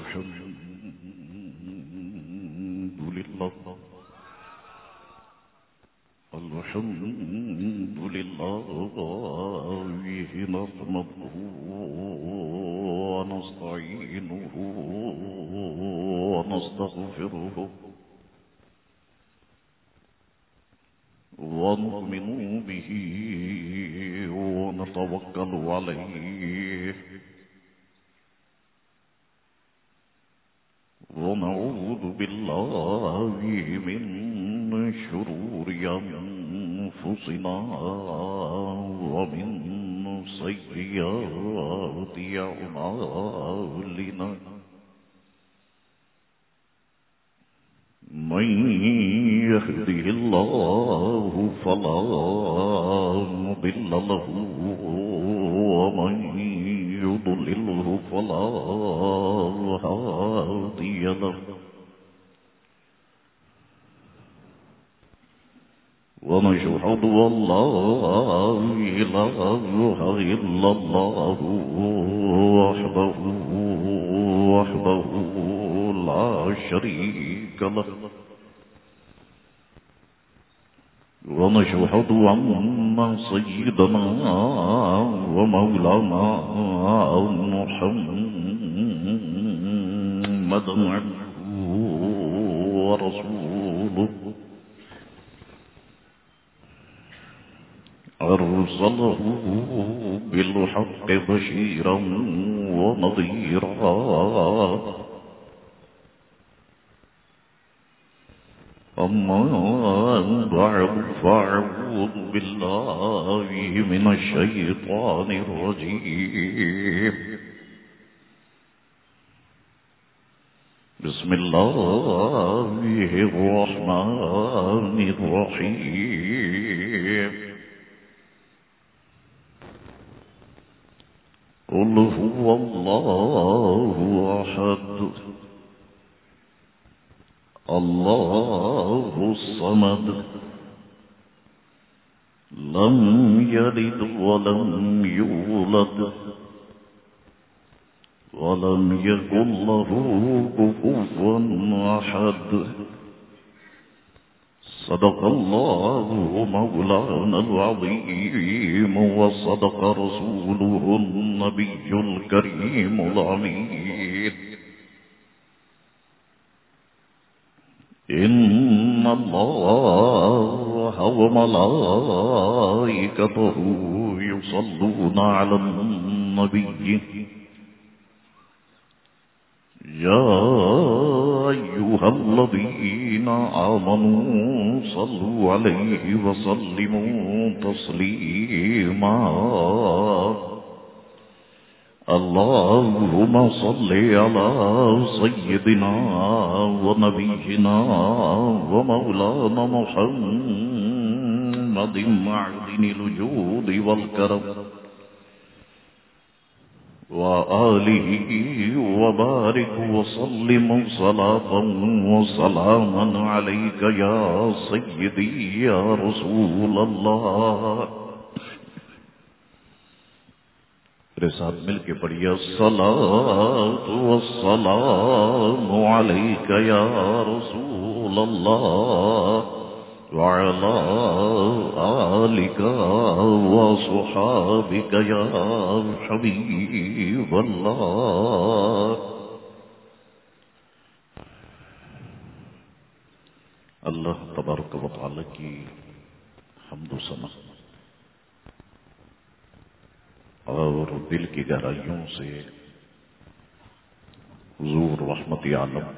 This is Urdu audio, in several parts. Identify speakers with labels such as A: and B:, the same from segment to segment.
A: الحمد لله الحمد لله نحمده ونستعينه ونستغفره ونؤمن به ونتوكل عليه ونعوذ بالله من شرور أنفسنا ومن سيئات أعمالنا من يهده الله فلا مضل له ومن يضلله فلا هادي له ونشهد أن لا إله إلا الله وحده لا شريك له ونشهد أن سيدنا ومولانا محمدا عبده ورسوله أرسله بالحق بشيرا ونذيرا أما بعد فأعوذ بالله من الشيطان الرجيم بسم الله الرحمن الرحيم قل هو الله أحد الله الصمد لم يلد ولم يولد ولم يكن له كفوا أحد صدق الله مولانا العظيم وصدق رسوله النبي الكريم الأمين إن الله وملائكته يصلون على النبي يا أيها الذين آمنوا صلوا عليه وسلموا تسليما اللهم صل على سيدنا ونبينا ومولانا محمد معدن الجود والكرم وآله وبارك وسلم صلاة وسلاما عليك يا سيدي يا رسول الله میرے ساتھ مل کے پڑھیے الصلاۃ والسلام علیک یا رسول اللہ وعلی آلک وصحابک یا حبیب اللہ. اللہ تبارک و تعالی کی حمد و ثنا اور دل کی گہرائیوں سے حضور رحمت عالم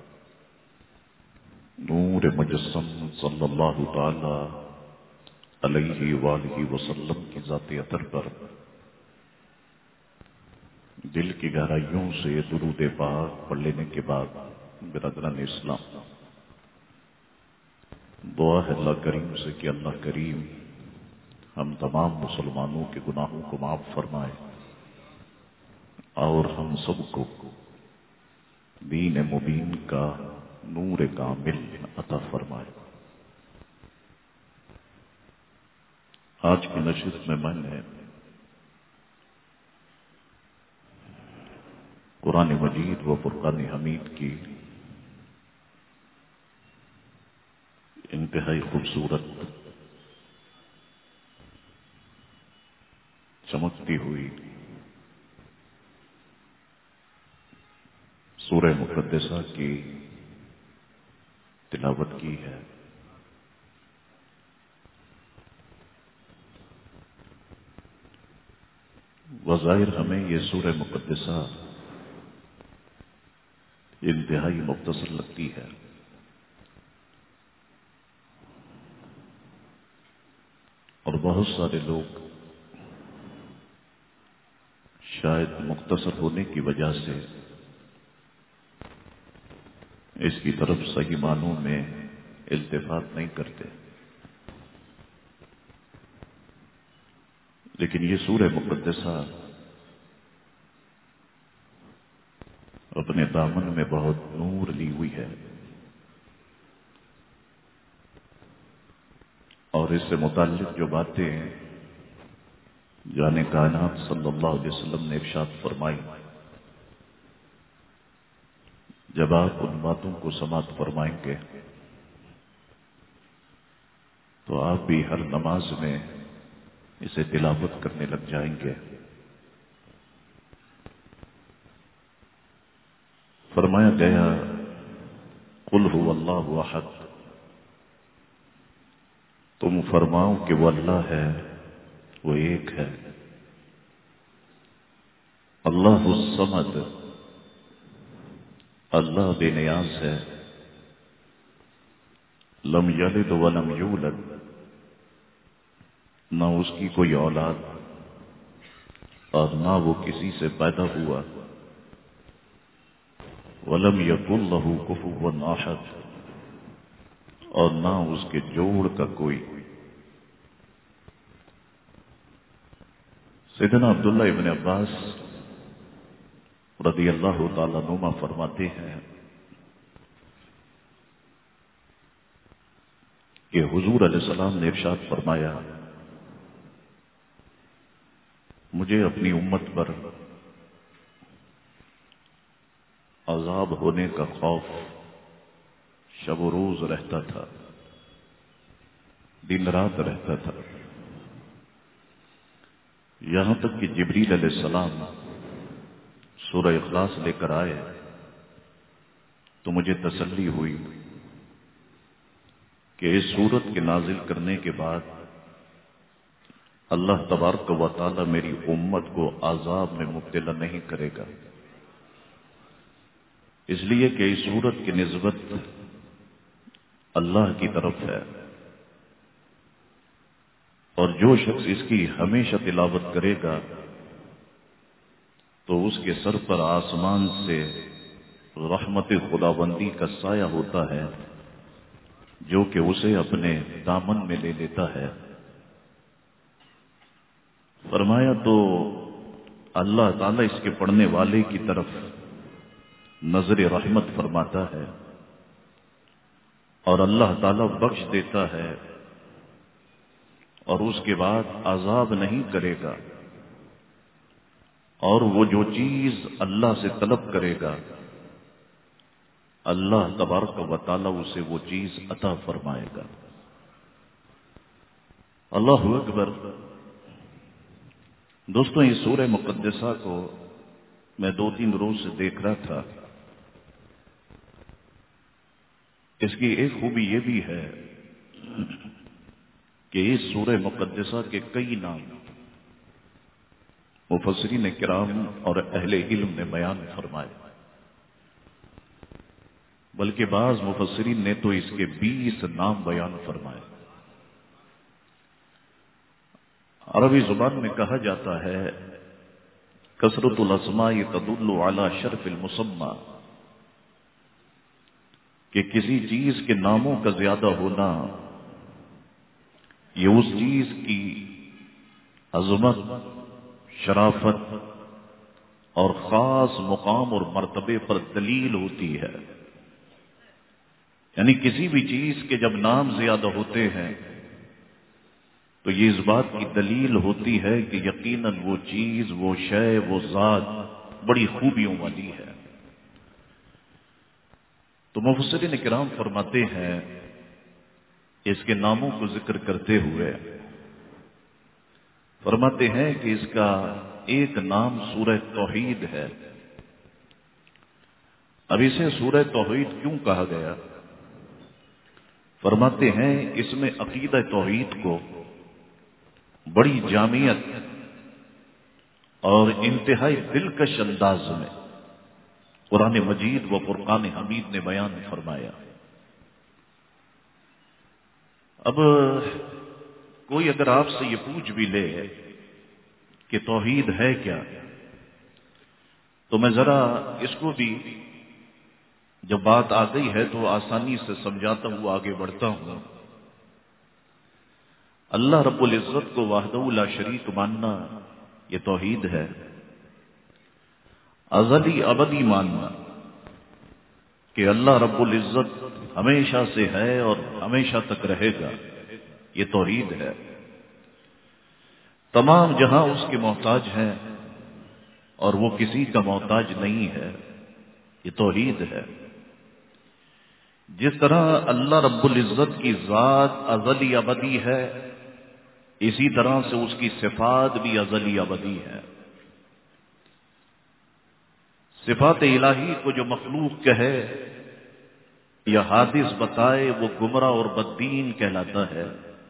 A: نور مجسم صلی اللہ تعالی علیہ وآلہ وسلم کی ذات اطہر پر دل کی گہرائیوں سے درود پاک پڑھ لینے کے بعد برادران اسلام دعا ہے اللہ کریم سے کہ اللہ کریم ہم تمام مسلمانوں کے گناہوں کو معاف فرمائے اور ہم سب کو دین مبین کا نور کامل عطا فرمائے. آج کی نشست میں نے قرآن مجید و فرقان حمید کی انتہائی خوبصورت چمکتی ہوئی سورہ مقدسہ کی تلاوت کی ہے۔ وظاہر ہمیں یہ سورہ مقدسہ انتہائی مختصر لگتی ہے، اور بہت سارے لوگ شاید مختصر ہونے کی وجہ سے اس کی طرف صحیح معنوں میں التفات نہیں کرتے، لیکن یہ سورہ مقدسہ اپنے دامن میں بہت نور لی ہوئی ہے، اور اس سے متعلق جو باتیں جان کائنات صلی اللہ علیہ وسلم نے ارشاد فرمائی، جب آپ ان باتوں کو سماعت فرمائیں گے تو آپ بھی ہر نماز میں اسے تلاوت کرنے لگ جائیں گے۔ فرمایا گیا قل هو اللہ احد، تم فرماؤ کہ وہ اللہ ہے، وہ ایک ہے۔ اللہ الصمد، اللہ بے نیاز ہے۔ لم یلد ولم یولد، نہ اس کی کوئی اولاد اور نہ وہ کسی سے پیدا ہوا۔ ولم یکن لہ کفوا احد، اور نہ اس کے جوڑ کا کوئی۔ سیدنا عبداللہ ابن عباس رضی اللہ تعالیٰ عنہما فرماتے ہیں کہ حضور علیہ السلام نے ارشاد فرمایا، مجھے اپنی امت پر عذاب ہونے کا خوف شب و روز رہتا تھا، دن رات رہتا تھا، یہاں تک کہ جبریل علیہ السلام سورہ اخلاص لے کر آئے تو مجھے تسلی ہوئی کہ اس سورت کے نازل کرنے کے بعد اللہ تبارک و تعالی میری امت کو عذاب میں مبتلا نہیں کرے گا، اس لیے کہ اس سورت کی نسبت اللہ کی طرف ہے، اور جو شخص اس کی ہمیشہ تلاوت کرے گا تو اس کے سر پر آسمان سے رحمت خداوندی کا سایہ ہوتا ہے جو کہ اسے اپنے دامن میں لے لیتا ہے۔ فرمایا تو اللہ تعالیٰ اس کے پڑھنے والے کی طرف نظر رحمت فرماتا ہے، اور اللہ تعالیٰ بخش دیتا ہے، اور اس کے بعد عذاب نہیں کرے گا، اور وہ جو چیز اللہ سے طلب کرے گا اللہ تبارک و تعالیٰ اسے وہ چیز عطا فرمائے گا۔ اللہ اکبر۔ دوستوں، اس سورہ مقدسہ کو میں 2-3 روز سے دیکھ رہا تھا۔ اس کی ایک خوبی یہ بھی ہے کہ اس سورہ مقدسہ کے کئی نام مفسرین کرام اور اہل علم نے بیان فرمائے، بلکہ بعض مفسرین نے تو اس کے 20 نام بیان فرمائے۔ عربی زبان میں کہا جاتا ہے کثرت الاسماء تدل علی شرف المسمى، کہ کسی چیز کے ناموں کا زیادہ ہونا یہ اس چیز کی عظمت، شرافت اور خاص مقام اور مرتبے پر دلیل ہوتی ہے۔ یعنی کسی بھی چیز کے جب نام زیادہ ہوتے ہیں تو یہ اس بات کی دلیل ہوتی ہے کہ یقیناً وہ چیز، وہ شے، وہ ذات بڑی خوبیوں والی ہے۔ تو مفسرین کرام فرماتے ہیں اس کے ناموں کو ذکر کرتے ہوئے فرماتے ہیں کہ اس کا ایک نام سورہ توحید ہے۔ اب اسے سورہ توحید کیوں کہا گیا؟ فرماتے ہیں اس میں عقیدہ توحید کو بڑی جامعیت اور انتہائی دلکش انداز میں قرآن مجید و فرقان حمید نے بیان فرمایا۔ اب کوئی اگر آپ سے یہ پوچھ بھی لے کہ توحید ہے کیا، تو میں ذرا اس کو بھی جب بات آ گئی ہے تو آسانی سے سمجھاتا ہوں، آگے بڑھتا ہوں۔ اللہ رب العزت کو وحدہ لا شریک ماننا یہ توحید ہے۔ ازلی ابدی ماننا کہ اللہ رب العزت ہمیشہ سے ہے اور ہمیشہ تک رہے گا، یہ توحید ہے۔ تمام جہاں اس کے محتاج ہیں اور وہ کسی کا محتاج نہیں ہے، یہ توحید ہے۔ جس طرح اللہ رب العزت کی ذات ازلی ابدی ہے، اسی طرح سے اس کی صفات بھی ازلی ابدی ہے۔ صفات الہی کو جو مخلوق کہے یا حادث بتائے وہ گمراہ اور بددین کہلاتا ہے۔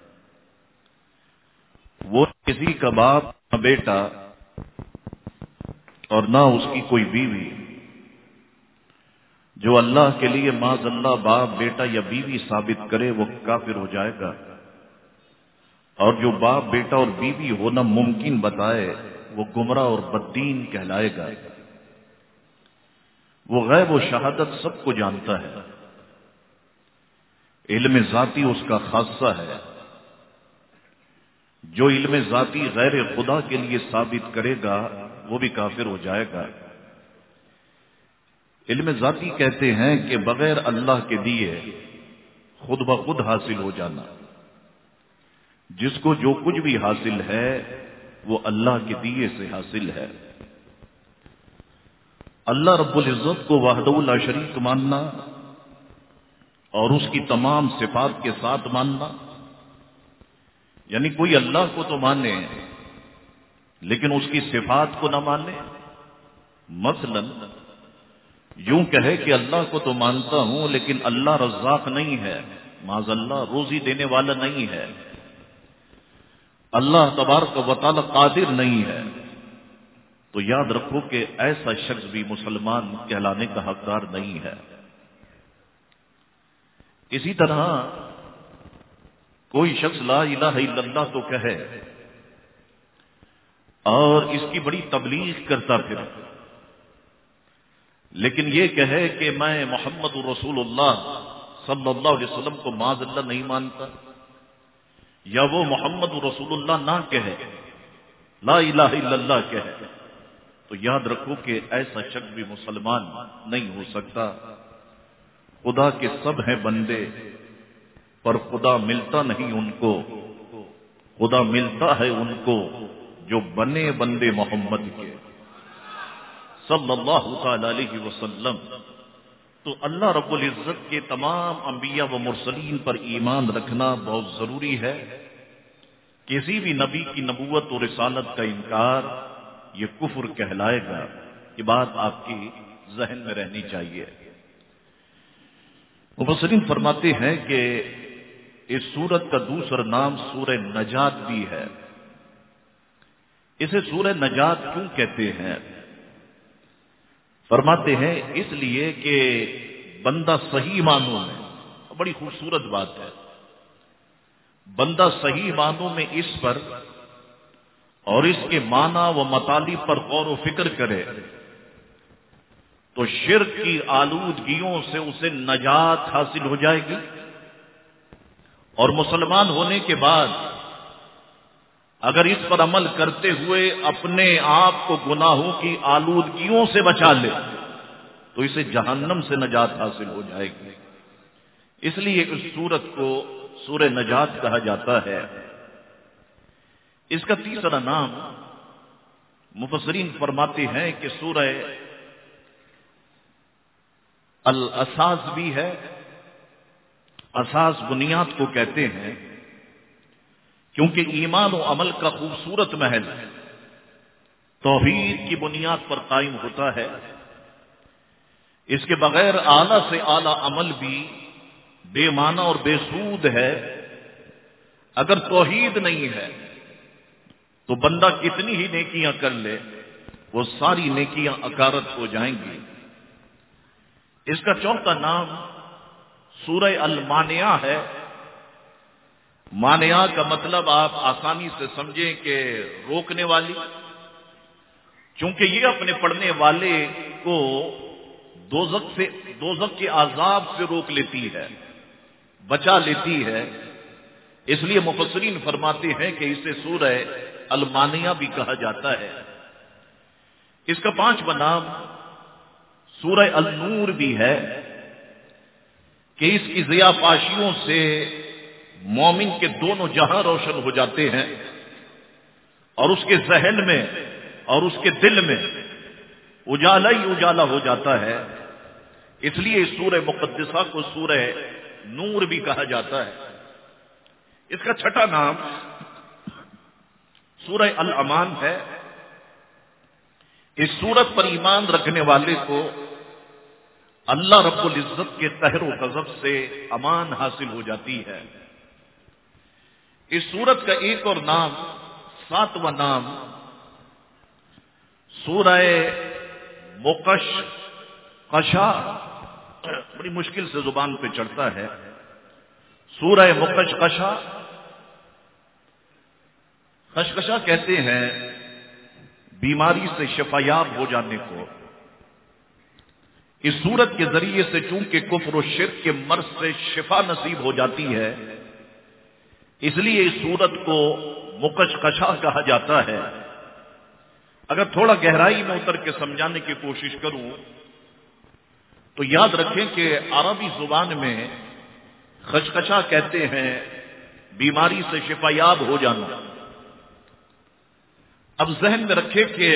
A: وہ کسی کا باپ نہ بیٹا اور نہ اس کی کوئی بیوی۔ جو اللہ کے لیے معاذ اللہ باپ بیٹا یا بیوی ثابت کرے وہ کافر ہو جائے گا، اور جو باپ بیٹا اور بیوی ہونا ممکن بتائے وہ گمراہ اور بددین کہلائے گا۔ وہ غیب و شہادت سب کو جانتا ہے، علم ذاتی اس کا خاصہ ہے۔ جو علم ذاتی غیر خدا کے لیے ثابت کرے گا وہ بھی کافر ہو جائے گا۔ علم ذاتی کہتے ہیں کہ بغیر اللہ کے دیے خود بخود حاصل ہو جانا۔ جس کو جو کچھ بھی حاصل ہے وہ اللہ کے دیے سے حاصل ہے۔ اللہ رب العزت کو وحدہ لا شریک ماننا اور اس کی تمام صفات کے ساتھ ماننا، یعنی کوئی اللہ کو تو مانے لیکن اس کی صفات کو نہ مانے۔ مثلا یوں کہے کہ اللہ کو تو مانتا ہوں لیکن اللہ رزاق نہیں ہے، معاذ اللہ روزی دینے والا نہیں ہے، اللہ تبارک و تعالی قادر نہیں ہے، تو یاد رکھو کہ ایسا شخص بھی مسلمان کہلانے کا حقدار نہیں ہے۔ اسی طرح کوئی شخص لا الہ الا اللہ تو کہے اور اس کی بڑی تبلیغ کرتا پھر، لیکن یہ کہے کہ میں محمد رسول اللہ صلی اللہ علیہ وسلم کو معاذ اللہ نہیں مانتا، یا وہ محمد رسول اللہ نہ کہے، لا الہ الا اللہ کہے، تو یاد رکھو کہ ایسا شخص بھی مسلمان نہیں ہو سکتا۔ خدا کے سب ہیں بندے پر خدا ملتا نہیں ان کو، خدا ملتا ہے ان کو جو بنے بندے محمد کے صلی اللہ تعالی علیہ وسلم۔ تو اللہ رب العزت کے تمام انبیاء و مرسلین پر ایمان رکھنا بہت ضروری ہے۔ کسی بھی نبی کی نبوت و رسالت کا انکار یہ کفر کہلائے گا، یہ بات آپ کی ذہن میں رہنی چاہیے۔ مفسرین فرماتے ہیں کہ اس سورت کا دوسرا نام سورہ نجات بھی ہے۔ اسے سورہ نجات کیوں کہتے ہیں؟ فرماتے ہیں اس لیے کہ بندہ صحیح معنوں میں، بڑی خوبصورت بات ہے، بندہ صحیح معنوں میں اس پر اور اس کے معنی و مطالب پر غور و فکر کرے تو شرک کی آلودگیوں سے اسے نجات حاصل ہو جائے گی، اور مسلمان ہونے کے بعد اگر اس پر عمل کرتے ہوئے اپنے آپ کو گناہوں کی آلودگیوں سے بچا لے تو اسے جہنم سے نجات حاصل ہو جائے گی۔ اس لیے اس سورت کو سورہ نجات کہا جاتا ہے۔ اس کا تیسرا نام مفسرین فرماتے ہیں کہ سورہ الاساس بھی ہے. اساس بنیاد کو کہتے ہیں کیونکہ ایمان و عمل کا خوبصورت محل توحید کی بنیاد پر قائم ہوتا ہے. اس کے بغیر اعلیٰ سے اعلیٰ عمل بھی بے معنی اور بے سود ہے. اگر توحید نہیں ہے تو بندہ کتنی ہی نیکیاں کر لے وہ ساری نیکیاں اکارت ہو جائیں گی. اس کا چوتھا نام سورہ المانعہ ہے. مانعہ کا مطلب آپ آسانی سے سمجھیں کہ روکنے والی، چونکہ یہ اپنے پڑھنے والے کو دوزخ کے عذاب سے روک لیتی ہے، بچا لیتی ہے. اس لیے مفسرین فرماتے ہیں کہ اسے سورہ المانعہ بھی کہا جاتا ہے. اس کا پانچواں نام سورہ النور بھی ہے کہ اس کی ضیاء پاشیوں سے مومن کے دونوں جہاں روشن ہو جاتے ہیں اور اس کے ذہن میں اور اس کے دل میں اجالا ہی اجالا ہو جاتا ہے. اس لیے اس سورہ مقدسہ کو سورہ نور بھی کہا جاتا ہے. اس کا چھٹا نام سورہ الامان ہے. اس سورت پر ایمان رکھنے والے کو اللہ رب العزت کے قہر و غضب سے امان حاصل ہو جاتی ہے. اس سورت کا ایک اور نام، ساتواں نام سورہ مقشقشہ، بڑی مشکل سے زبان پہ چڑھتا ہے. سورہ مقشقشہ، خشخشہ کہتے ہیں بیماری سے شفایاب ہو جانے کو. اس سورت کے ذریعے سے چونکہ کفر و شرک کے مرض سے شفا نصیب ہو جاتی ہے، اس لیے اس سورت کو مقشقشہ کہا جاتا ہے. اگر تھوڑا گہرائی میں اتر کے سمجھانے کی کوشش کروں تو یاد رکھیں کہ عربی زبان میں خشخشہ کہتے ہیں بیماری سے شفایاب ہو جانا. اب ذہن میں رکھیں کہ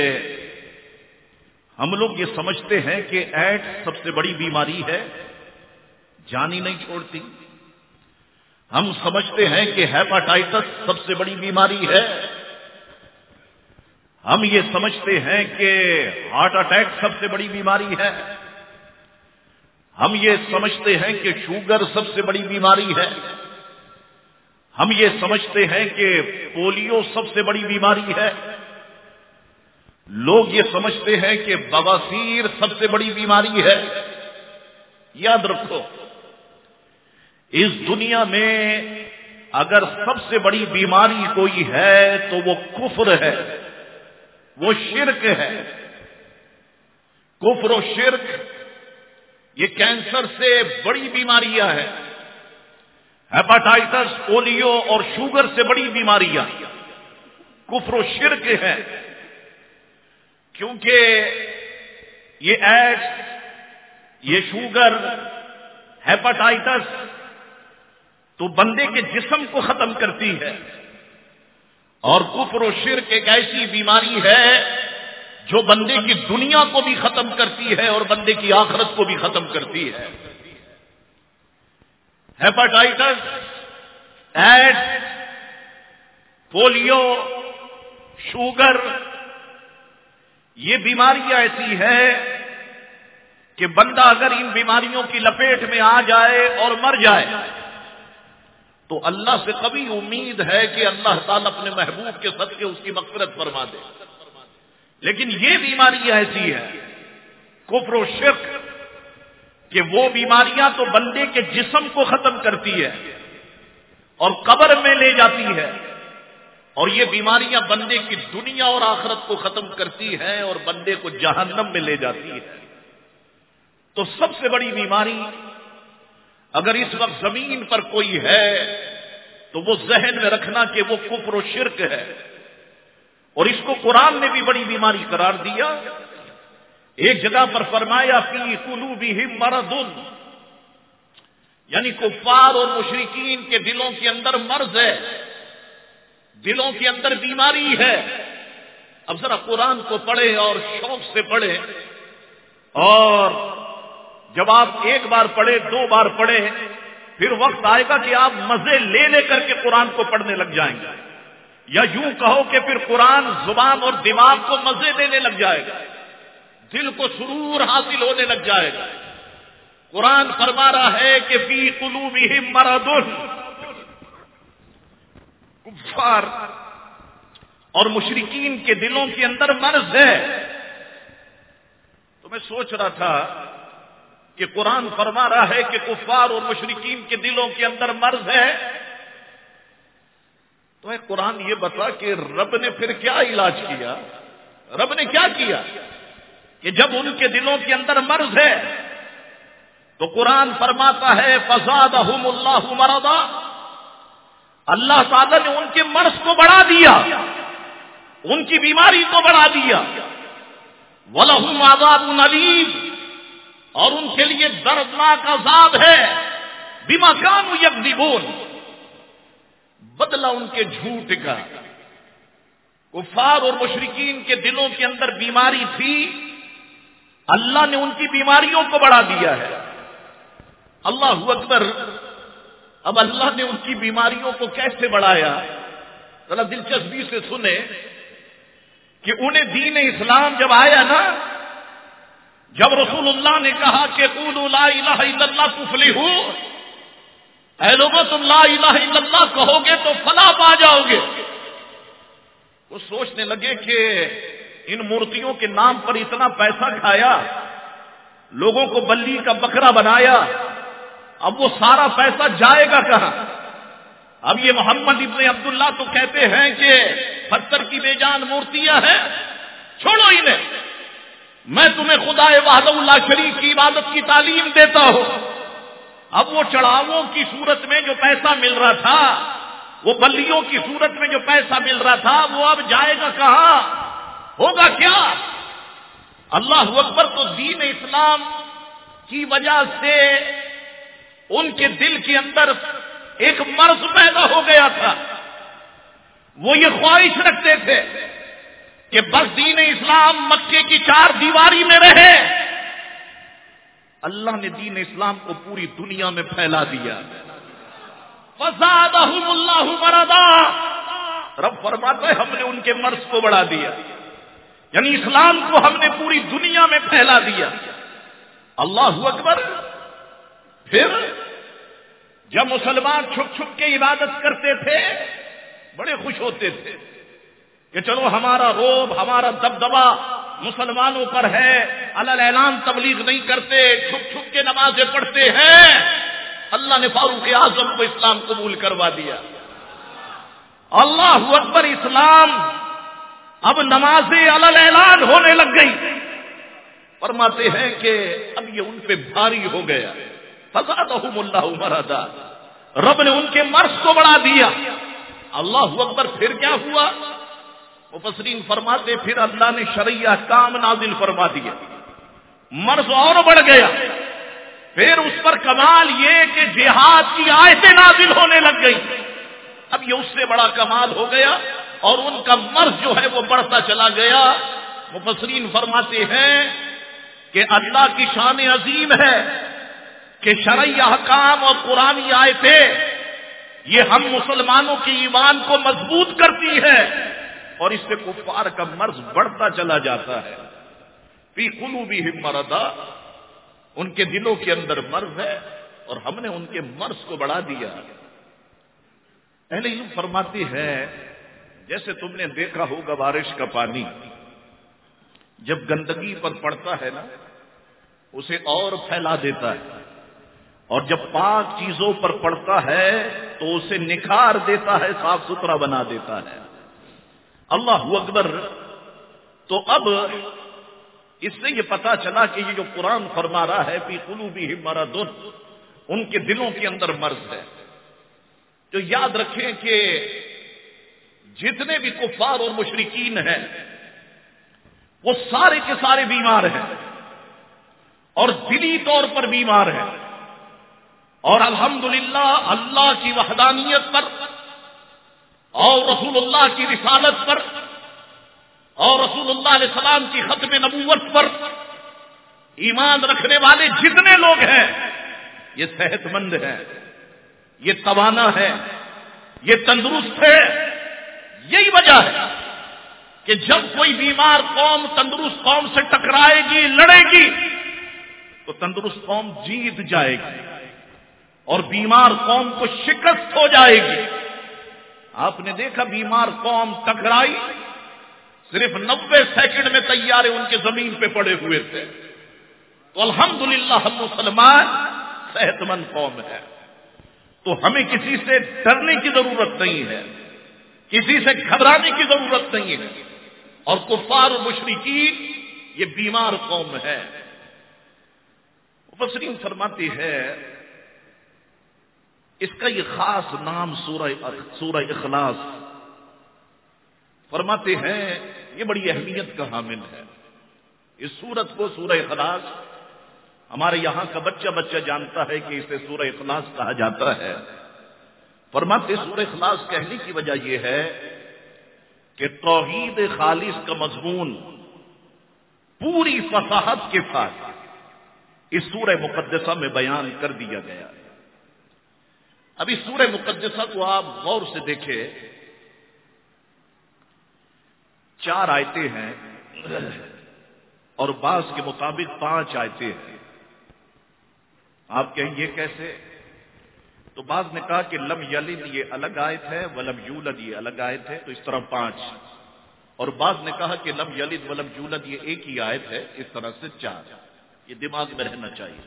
A: ہم لوگ یہ سمجھتے ہیں کہ ایڈس سب سے بڑی بیماری ہے، جان ہی نہیں چھوڑتی. ہم سمجھتے ہیں کہ ہیپاٹائٹس سب سے بڑی بیماری ہے. ہم یہ سمجھتے ہیں کہ ہارٹ اٹیک سب سے بڑی بیماری ہے. ہم یہ سمجھتے ہیں کہ شوگر سب سے بڑی بیماری ہے. ہم یہ سمجھتے ہیں کہ پولیو سب سے بڑی بیماری ہے. لوگ یہ سمجھتے ہیں کہ بواسیر سب سے بڑی بیماری ہے. یاد رکھو، اس دنیا میں اگر سب سے بڑی بیماری کوئی ہے تو وہ کفر ہے، وہ شرک ہے. کفر و شرک یہ کینسر سے بڑی بیماریاں ہیں. ہیپاٹائٹس، پولیو اور شوگر سے بڑی بیماریاں کفر و شرک ہے. کیونکہ یہ ایڈس، یہ شوگر، ہیپاٹائٹس تو بندے کے جسم کو ختم کرتی ہے، اور کفر و شرک ایک ایسی بیماری ہے جو بندے کی دنیا کو بھی ختم کرتی ہے اور بندے کی آخرت کو بھی ختم کرتی ہے. ہیپاٹائٹس، ایڈس، پولیو، شوگر، یہ بیماریاں ایسی ہیں کہ بندہ اگر ان بیماریوں کی لپیٹ میں آ جائے اور مر جائے تو اللہ سے کبھی امید ہے کہ اللہ تعالیٰ اپنے محبوب کے صدقے اس کی مغفرت فرما دے. لیکن یہ بیماریاں ایسی ہیں کفر و شرک کہ وہ بیماریاں تو بندے کے جسم کو ختم کرتی ہے اور قبر میں لے جاتی ہے، اور یہ بیماریاں بندے کی دنیا اور آخرت کو ختم کرتی ہیں اور بندے کو جہنم میں لے جاتی ہے. تو سب سے بڑی بیماری اگر اس وقت زمین پر کوئی ہے تو وہ ذہن میں رکھنا کہ وہ کفر و شرک ہے، اور اس کو قرآن نے بھی بڑی بیماری قرار دیا. ایک جگہ پر فرمایا فی قلوبہم مرض، یعنی کفار اور مشرکین کے دلوں کے اندر مرض ہے، دلوں کے اندر بیماری ہے. اب ذرا قرآن کو پڑھیں اور شوق سے پڑھیں، اور جب آپ ایک بار پڑھیں، دو بار پڑھیں، پھر وقت آئے گا کہ آپ مزے لے لے کر کے قرآن کو پڑھنے لگ جائیں گے، یا یوں کہو کہ پھر قرآن زبان اور دماغ کو مزے دینے لگ جائے گا، دل کو سرور حاصل ہونے لگ جائے گا۔ قرآن فرما رہا ہے کہ فی قلوبہم مرض، کفار اور مشرکین کے دلوں کے اندر مرض ہے۔ تو میں سوچ رہا تھا کہ قرآن فرما رہا ہے کہ کفار اور مشرکین کے دلوں کے اندر مرض ہے، تو اے قرآن یہ بتا کہ رب نے پھر کیا علاج کیا؟ رب نے کیا کیا کہ جب ان کے دلوں کے اندر مرض ہے تو قرآن فرماتا ہے فزادہم اللہ مرضا، اللہ تعالی نے ان کے مرض کو بڑھا دیا، ان کی بیماری کو بڑھا دیا۔ وَلَهُمْ عَذَابٌ أَلِيمٌ، اور ان کے لیے دردناک عذاب ہے، بِمَا كَانُوا يَكْذِبُونَ، بدلہ ان کے جھوٹ کا۔ کفار اور مشرکین کے دلوں کے اندر بیماری تھی، اللہ نے ان کی بیماریوں کو بڑھا دیا ہے۔ اللہ اکبر۔ اب اللہ نے ان کی بیماریوں کو کیسے بڑھایا؟ ذرا دلچسپی سے سنیں کہ انہیں دین اسلام جب آیا نا، جب رسول اللہ نے کہا کہ قولوا لا الہ الا اللہ تفلحوا، اے لوگوں تم لا الہ الا اللہ کہو گے تو فلاح پا جاؤ گے، وہ سوچنے لگے کہ ان مورتیوں کے نام پر اتنا پیسہ کھایا، لوگوں کو بلی کا بکرا بنایا، اب وہ سارا پیسہ جائے گا کہاں؟ اب یہ محمد ابن عبداللہ تو کہتے ہیں کہ پتھر کی بے جان مورتیاں ہیں، چھوڑو انہیں، میں تمہیں خدا وحدہ لا شریک کی عبادت کی تعلیم دیتا ہوں۔ اب وہ چڑھاووں کی صورت میں جو پیسہ مل رہا تھا، وہ بلیوں کی صورت میں جو پیسہ مل رہا تھا، وہ اب جائے گا کہاں؟ ہوگا کیا؟ اللہ اکبر۔ تو دین اسلام کی وجہ سے ان کے دل کے اندر ایک مرض پیدا ہو گیا تھا، وہ یہ خواہش رکھتے تھے کہ بس دین اسلام مکے کی چار دیواری میں رہے۔ اللہ نے دین اسلام کو پوری دنیا میں پھیلا دیا۔ فزادہم اللہ مرضا، رب فرماتا ہے ہم نے ان کے مرض کو بڑھا دیا، یعنی اسلام کو ہم نے پوری دنیا میں پھیلا دیا۔ اللہ اکبر۔ پھر جب مسلمان چھپ چھپ کے عبادت کرتے تھے، بڑے خوش ہوتے تھے کہ چلو ہمارا روب، ہمارا دبدبا مسلمانوں پر ہے، علل اعلان تبلیغ نہیں کرتے، چھپ چھپ کے نمازیں پڑھتے ہیں۔ اللہ نے فاروق اعظم کو اسلام قبول کروا دیا۔ اللہ اکبر۔ اسلام اب نمازیں علل اعلان ہونے لگ گئی۔ فرماتے ہیں کہ اب یہ ان پہ بھاری ہو گیا۔ فزادہم اللہ مرضا، رب نے ان کے مرض کو بڑھا دیا۔ اللہ اکبر۔ پھر کیا ہوا؟ مفسرین فرماتے پھر اللہ نے شرعی احکام نازل فرما دیا، مرض اور بڑھ گیا۔ پھر اس پر کمال یہ کہ جہاد کی آیتیں نازل ہونے لگ گئی، اب یہ اس سے بڑا کمال ہو گیا، اور ان کا مرض جو ہے وہ بڑھتا چلا گیا۔ مفسرین فرماتے ہیں کہ اللہ کی شان عظیم ہے کہ شرعی احکام اور قرآنی آیتیں یہ ہم مسلمانوں کے ایمان کو مضبوط کرتی ہے، اور اس سے کفار کا مرض بڑھتا چلا جاتا ہے۔ فی قلوبہم مرضا، ان کے دلوں کے اندر مرض ہے، اور ہم نے ان کے مرض کو بڑھا دیا۔ اہل علم فرماتی ہے جیسے تم نے دیکھا ہوگا بارش کا پانی جب گندگی پر پڑتا ہے نا، اسے اور پھیلا دیتا ہے، اور جب پاک چیزوں پر پڑتا ہے تو اسے نکھار دیتا ہے، صاف ستھرا بنا دیتا ہے۔ اللہ اکبر۔ تو اب اس سے یہ پتا چلا کہ یہ جو قرآن فرما رہا ہے فی قلوبہم مرض، ان کے دلوں کے اندر مرض ہے۔ تو یاد رکھیں کہ جتنے بھی کفار اور مشرکین ہیں وہ سارے کے سارے بیمار ہیں، اور دلی طور پر بیمار ہیں، اور الحمدللہ اللہ کی وحدانیت پر اور رسول اللہ کی رسالت پر اور رسول اللہ علیہ السلام کی ختم نبوت پر ایمان رکھنے والے جتنے لوگ ہیں یہ صحت مند ہے، یہ توانا ہے، یہ تندرست ہے. یہی وجہ ہے کہ جب کوئی بیمار قوم تندرست قوم سے ٹکرائے گی، لڑے گی، تو تندرست قوم جیت جائے گی اور بیمار قوم کو شکست ہو جائے گی. آپ نے دیکھا بیمار قوم ٹکرائی، صرف 90 سیکنڈ میں طیارے ان کے زمین پہ پڑے ہوئے تھے. تو الحمدللہ ہم مسلمان صحت مند قوم ہے، تو ہمیں کسی سے ڈرنے کی ضرورت نہیں ہے، کسی سے گھبرانے کی ضرورت نہیں ہے. اور کفار و مشرکین یہ بیمار قوم ہے. مفسرین فرماتے ہیں اس کا یہ خاص نام سورہ اخلاص، فرماتے ہیں یہ بڑی اہمیت کا حامل ہے. اس سورت کو سورہ اخلاص، ہمارے یہاں کا بچہ جانتا ہے کہ اسے سورہ اخلاص کہا جاتا ہے. فرماتے سورہ اخلاص کہنے کی وجہ یہ ہے کہ توحید خالص کا مضمون پوری فصاحت کے ساتھ اس سورہ مقدسہ میں بیان کر دیا گیا. اب اس سورہ مقدسہ کو آپ غور سے دیکھیں، 4 آیتیں ہیں اور بعض کے مطابق 5 آیتیں ہیں. آپ کہیں یہ کیسے؟ تو بعض نے کہا کہ لم یلد یہ الگ آیت ہے، ولم یولد یہ الگ آیت ہے، تو اس طرح 5. اور بعض نے کہا کہ لم یلد ولم یولد یہ ایک ہی آیت ہے، اس طرح سے 4. یہ دماغ میں رہنا چاہیے.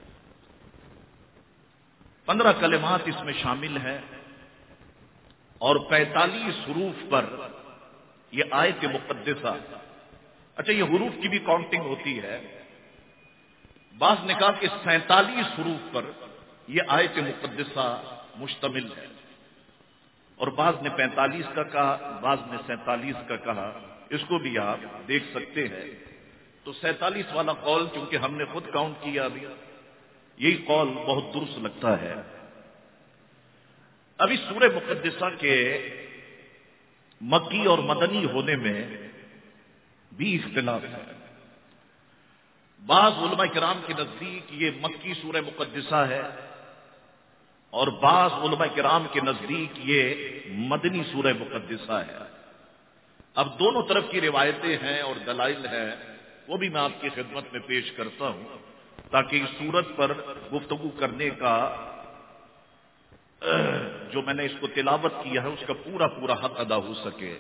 A: 15 کلمات اس میں شامل ہیں اور 45 حروف پر یہ آیت مقدسہ. اچھا، یہ حروف کی بھی کاؤنٹنگ ہوتی ہے. بعض نے کہا کہ 47 حروف پر یہ آیت مقدسہ مشتمل ہے، اور بعض نے 45 کا کہا، بعض نے 47 کا کہا. اس کو بھی آپ دیکھ سکتے ہیں. تو 47 والا قول چونکہ ہم نے خود کاؤنٹ کیا ابھی، یہی قول بہت درست لگتا ہے. ابھی سورہ مقدسہ کے مکی اور مدنی ہونے میں بھی اختلاف ہے. بعض علماء کرام کے نزدیک یہ مکی سورہ مقدسہ ہے اور بعض علماء کرام کے نزدیک یہ مدنی سورہ مقدسہ ہے. اب دونوں طرف کی روایتیں ہیں اور دلائل ہیں، وہ بھی میں آپ کی خدمت میں پیش کرتا ہوں تاکہ اس سورت پر گفتگو کرنے کا جو میں نے اس کو تلاوت کیا ہے اس کا پورا حق ادا ہو سکے.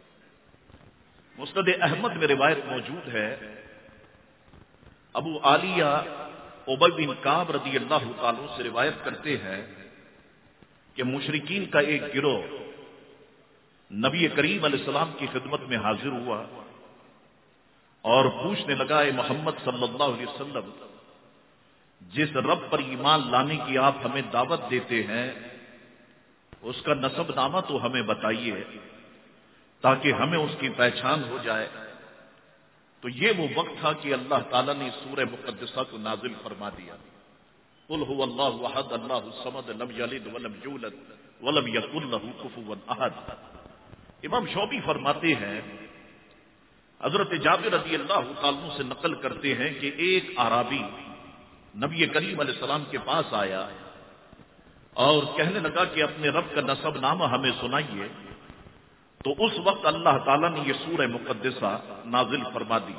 A: مسند احمد میں روایت موجود ہے، ابو عالیہ ابی بن کعب رضی اللہ تعالی سے روایت کرتے ہیں کہ مشرکین کا ایک گروہ نبی کریم علیہ السلام کی خدمت میں حاضر ہوا اور پوچھنے لگا، اے محمد صلی اللہ علیہ وسلم، جس رب پر ایمان لانے کی آپ ہمیں دعوت دیتے ہیں اس کا نسب نامہ تو ہمیں بتائیے تاکہ ہمیں اس کی پہچان ہو جائے. تو یہ وہ وقت تھا کہ اللہ تعالیٰ نے سورہ مقدسہ کو نازل فرما دیا. قل هو اللہ احد اللہ الصمد لم یلد ولم یولد ولم یکن لہ کفوا احد. امام شعبی فرماتے ہیں، حضرت جابر رضی اللہ تعالیٰ سے نقل کرتے ہیں کہ ایک اعرابی نبی کریم علیہ السلام کے پاس آیا اور کہنے لگا کہ اپنے رب کا نسب نامہ ہمیں سنائیے. تو اس وقت اللہ تعالیٰ نے یہ سورہ مقدسہ نازل فرما دی.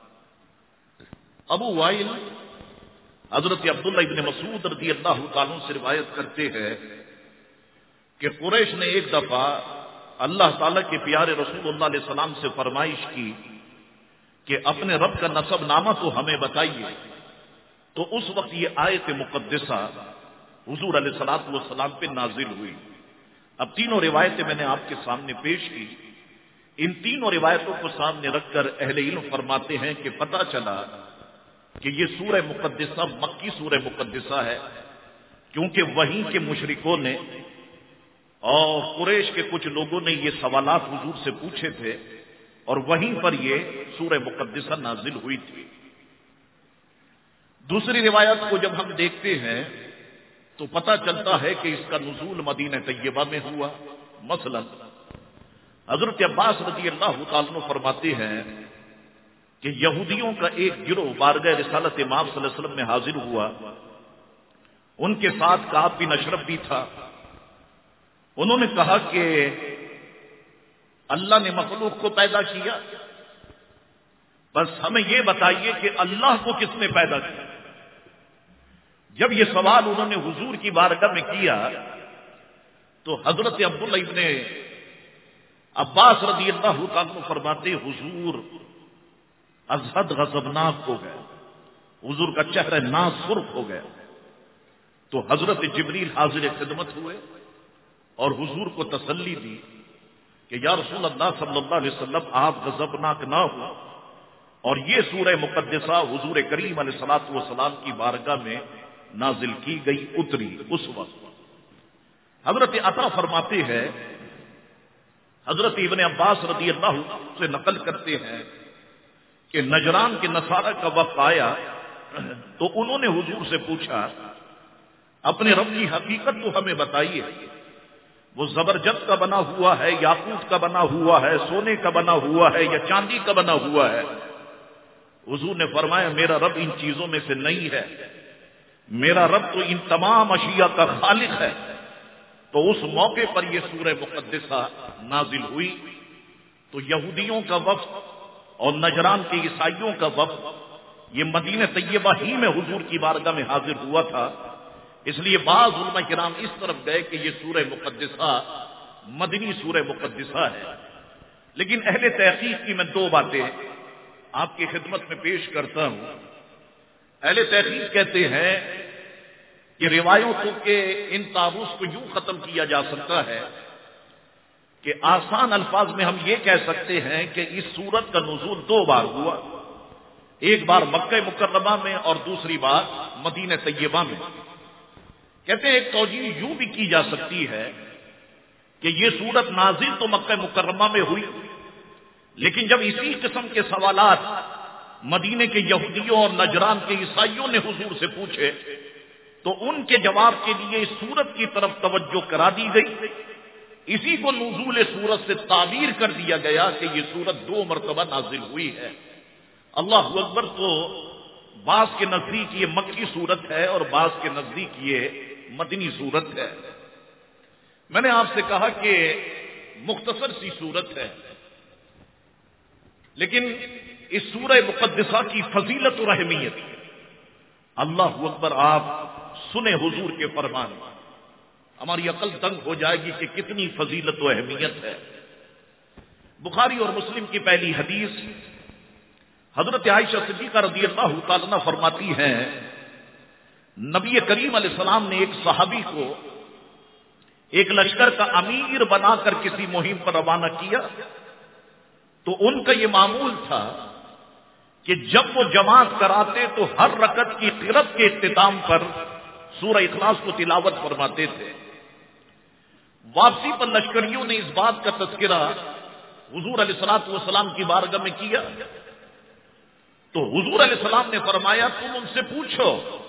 A: ابو وائل حضرت عبداللہ ابن مسعود رضی اللہ تعالیٰ سے روایت کرتے ہیں کہ قریش نے ایک دفعہ اللہ تعالیٰ کے پیارے رسول اللہ علیہ السلام سے فرمائش کی کہ اپنے رب کا نسب نامہ تو ہمیں بتائیے. تو اس وقت یہ آیت مقدسہ حضور علیہ الصلوۃ والسلام پہ نازل ہوئی. اب تینوں روایتیں میں نے آپ کے سامنے پیش کی. ان تینوں روایتوں کو سامنے رکھ کر اہل علم فرماتے ہیں کہ پتہ چلا کہ یہ سورہ مقدسہ مکی سورہ مقدسہ ہے، کیونکہ وہیں کے مشرکوں نے اور قریش کے کچھ لوگوں نے یہ سوالات حضور سے پوچھے تھے اور وہیں پر یہ سورہ مقدسہ نازل ہوئی تھی. دوسری روایت کو جب ہم دیکھتے ہیں تو پتہ چلتا ہے کہ اس کا نزول مدینہ طیبہ میں ہوا. مثلا حضرت عباس رضی اللہ تعالیٰ عنہ فرماتے ہیں کہ یہودیوں کا ایک گروہ بارگاہ رسالت امام صلی اللہ علیہ وسلم میں حاضر ہوا. ان کے ساتھ کعب بن اشرف بھی تھا. انہوں نے کہا کہ اللہ نے مخلوق کو پیدا کیا، بس ہمیں یہ بتائیے کہ اللہ کو کس نے پیدا کیا. جب یہ سوال انہوں نے حضور کی بارگاہ میں کیا تو حضرت عبداللہ ابن عباس رضی اللہ تعالیٰ عنہ فرماتے حضور ازحد غضبناک ہو گئے، حضور کا چہرہ ناز سرخ ہو گیا. تو حضرت جبریل حاضر خدمت ہوئے اور حضور کو تسلی دی کہ یا رسول اللہ صلی اللہ علیہ وسلم آپ غضبناک نہ ہو. اور یہ سورہ مقدسہ حضور کریم علیہ الصلوۃ والسلام کی بارگاہ میں نازل کی گئی، اتری اس وقت. حضرت عطا فرماتے ہیں حضرت ابن عباس رضی اللہ سے نقل کرتے ہیں کہ نجران کے نصارہ کا وقت آیا تو انہوں نے حضور سے پوچھا اپنے رب کی حقیقت تو ہمیں بتائیے، وہ زبرجد کا بنا ہوا ہے، یاقوت کا بنا ہوا ہے، سونے کا بنا ہوا ہے یا چاندی کا بنا ہوا ہے؟ حضور نے فرمایا میرا رب ان چیزوں میں سے نہیں ہے، میرا رب تو ان تمام اشیاء کا خالق ہے. تو اس موقع پر یہ سورہ مقدسہ نازل ہوئی. تو یہودیوں کا وفد اور نجران کے عیسائیوں کا وفد یہ مدینہ طیبہ ہی میں حضور کی بارگاہ میں حاضر ہوا تھا. اس لیے بعض علماء کرام اس طرف گئے کہ یہ سورہ مقدسہ مدنی سورہ مقدسہ ہے. لیکن اہل تحقیق کی میں دو باتیں آپ کی خدمت میں پیش کرتا ہوں. اہل تحقیق کہتے ہیں کہ روایتوں کے ان تعارض کو یوں ختم کیا جا سکتا ہے کہ آسان الفاظ میں ہم یہ کہہ سکتے ہیں کہ اس سورت کا نزول دو بار ہوا، ایک بار مکہ مکرمہ میں اور دوسری بار مدینہ طیبہ میں. کہتے ہیں ایک توجیہ یوں بھی کی جا سکتی ہے کہ یہ سورت نازل تو مکہ مکرمہ میں ہوئی، لیکن جب اسی قسم کے سوالات مدینے کے یہودیوں اور نجران کے عیسائیوں نے حضور سے پوچھے تو ان کے جواب کے لیے اس سورت کی طرف توجہ کرا دی گئی. اسی کو نزول سورت سے تعبیر کر دیا گیا کہ یہ سورت دو مرتبہ نازل ہوئی ہے. اللہ اکبر. تو بعض کے نزدیک یہ مکی سورت ہے اور بعض کے نزدیک یہ مدنی سورت ہے. میں نے آپ سے کہا کہ مختصر سی سورت ہے، لیکن اس سورہ مقدسہ کی فضیلت و اہمیت اللہ اکبر. آپ سنیں حضور کے فرمان، ہماری عقل تنگ ہو جائے گی کہ کتنی فضیلت و اہمیت ہے. بخاری اور مسلم کی پہلی حدیث حضرت عائشہ صدیقہ رضی اللہ تعالیٰ عنہ فرماتی ہیں نبی کریم علیہ السلام نے ایک صحابی کو ایک لشکر کا امیر بنا کر کسی مہم پر روانہ کیا. تو ان کا یہ معمول تھا کہ جب وہ جماعت کراتے تو ہر رکعت کی قرات کے اختتام پر سورہ اخلاص کو تلاوت فرماتے تھے. واپسی پر لشکریوں نے اس بات کا تذکرہ حضور علیہ الصلوۃ والسلام کی بارگاہ میں کیا تو حضور علیہ السلام نے فرمایا تم ان سے پوچھو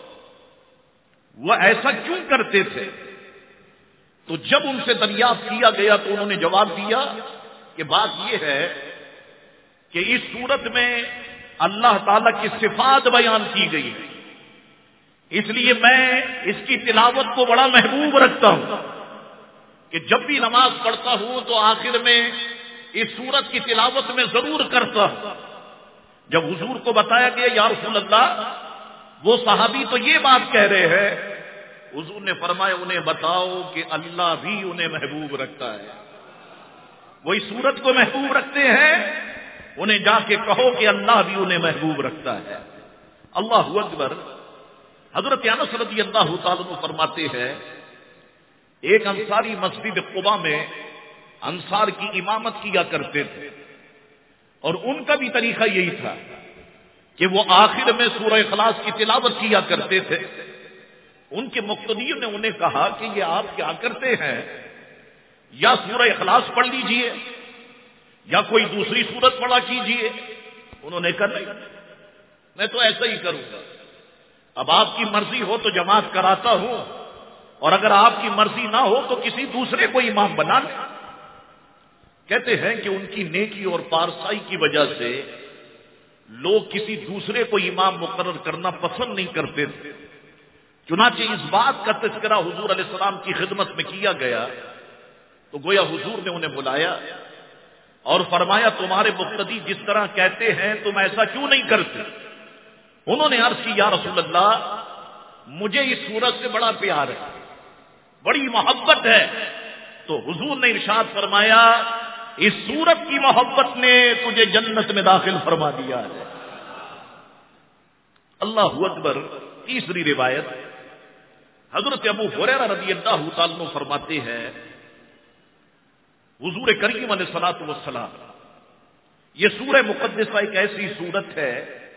A: وہ ایسا کیوں کرتے تھے. تو جب ان سے دریافت کیا گیا تو انہوں نے جواب دیا کہ بات یہ ہے کہ اس صورت میں اللہ تعالی کی صفات بیان کی گئی ہے، اس لیے میں اس کی تلاوت کو بڑا محبوب رکھتا ہوں کہ جب بھی نماز پڑھتا ہوں تو آخر میں اس سورت کی تلاوت میں ضرور کرتا ہوں. جب حضور کو بتایا گیا یا رسول اللہ وہ صحابی تو یہ بات کہہ رہے ہیں، حضور نے فرمایا انہیں بتاؤ کہ اللہ بھی انہیں محبوب رکھتا ہے. وہ اس سورت کو محبوب رکھتے ہیں، انہیں جا کے کہو کہ اللہ بھی انہیں محبوب رکھتا ہے. اللہ اکبر. حضرت انس رضی اللہ تعالیٰ عنہ فرماتے ہیں ایک انصاری مسجد قباء میں انصار کی امامت کیا کرتے تھے اور ان کا بھی طریقہ یہی تھا کہ وہ آخر میں سورہ اخلاص کی تلاوت کیا کرتے تھے. ان کے مقتدیوں نے انہیں کہا کہ یہ آپ کیا کرتے ہیں، یا سورہ اخلاص پڑھ لیجئے یا کوئی دوسری سورت پڑھا کیجئے. انہوں نے کہا نہیں میں تو ایسا ہی کروں گا، اب آپ کی مرضی ہو تو جماعت کراتا ہوں اور اگر آپ کی مرضی نہ ہو تو کسی دوسرے کو امام بنا لیں. کہتے ہیں کہ ان کی نیکی اور پارسائی کی وجہ سے لوگ کسی دوسرے کو امام مقرر کرنا پسند نہیں کرتے تھے. چنانچہ اس بات کا تذکرہ حضور علیہ السلام کی خدمت میں کیا گیا تو گویا حضور نے انہیں بلایا اور فرمایا تمہارے مقتدی جس طرح کہتے ہیں تم ایسا کیوں نہیں کرتے؟ انہوں نے عرض کی یا رسول اللہ مجھے اس صورت سے بڑا پیار ہے، بڑی محبت ہے. تو حضور نے ارشاد فرمایا اس صورت کی محبت نے تجھے جنت میں داخل فرما دیا ہے. اللہ اکبر. تیسری روایت حضرت ابو ہریرہ رضی اللہ تعالیٰ عنہ فرماتے ہیں حضور کریم علیہ الصلوۃ والسلام یہ سورہ مقدسہ ایک ایسی سورت ہے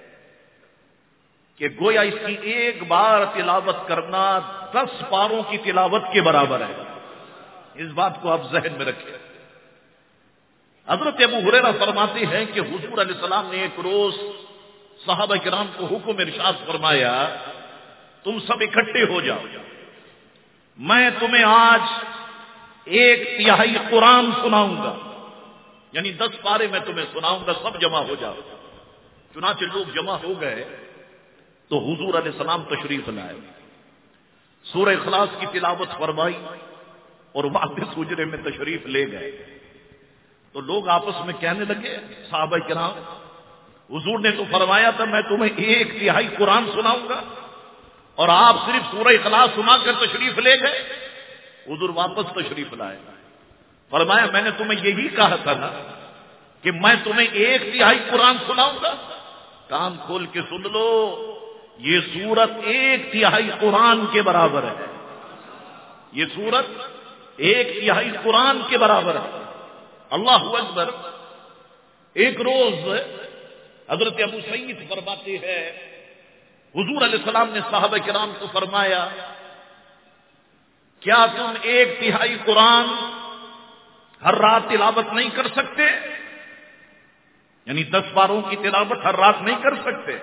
A: کہ گویا اس کی ایک بار تلاوت کرنا 10 پاروں کی تلاوت کے برابر ہے. اس بات کو آپ ذہن میں رکھیں. حضرت ابو ہریرہ فرماتے ہیں کہ حضور علیہ السلام نے ایک روز صحابہ کرام کو حکم ارشاد فرمایا تم سب اکٹھے ہو جاؤ، میں تمہیں آج 1/3 قرآن سناؤں گا، یعنی 10 پارے میں تمہیں سناؤں گا، سب جمع ہو جاؤ. چنانچہ لوگ جمع ہو گئے تو حضور علیہ السلام تشریف لائے، سورہ اخلاص کی تلاوت فرمائی اور واپس حجرے میں تشریف لے گئے. تو لوگ آپس میں کہنے لگے صحابہ کرام حضور نے تو فرمایا تھا میں تمہیں 1/3 قرآن سناؤں گا اور آپ صرف سورہ اخلاص سنا کر تشریف لے گئے. حضور واپس تشریف لائے، فرمایا میں نے تمہیں یہی کہا تھا نا کہ میں تمہیں 1/3 قرآن سناؤں گا. کان کھول کے سن لو یہ سورت 1/3 قرآن کے برابر ہے. یہ سورت 1/3 قرآن کے برابر ہے. اللہ اکبر. ایک روز حضرت ابو سعید فرماتے ہیں حضور علیہ السلام نے صحابہ کرام کو فرمایا کیا تم 1/3 قرآن ہر رات تلاوت نہیں کر سکتے؟ یعنی 10 پاروں کی تلاوت ہر رات نہیں کر سکتے؟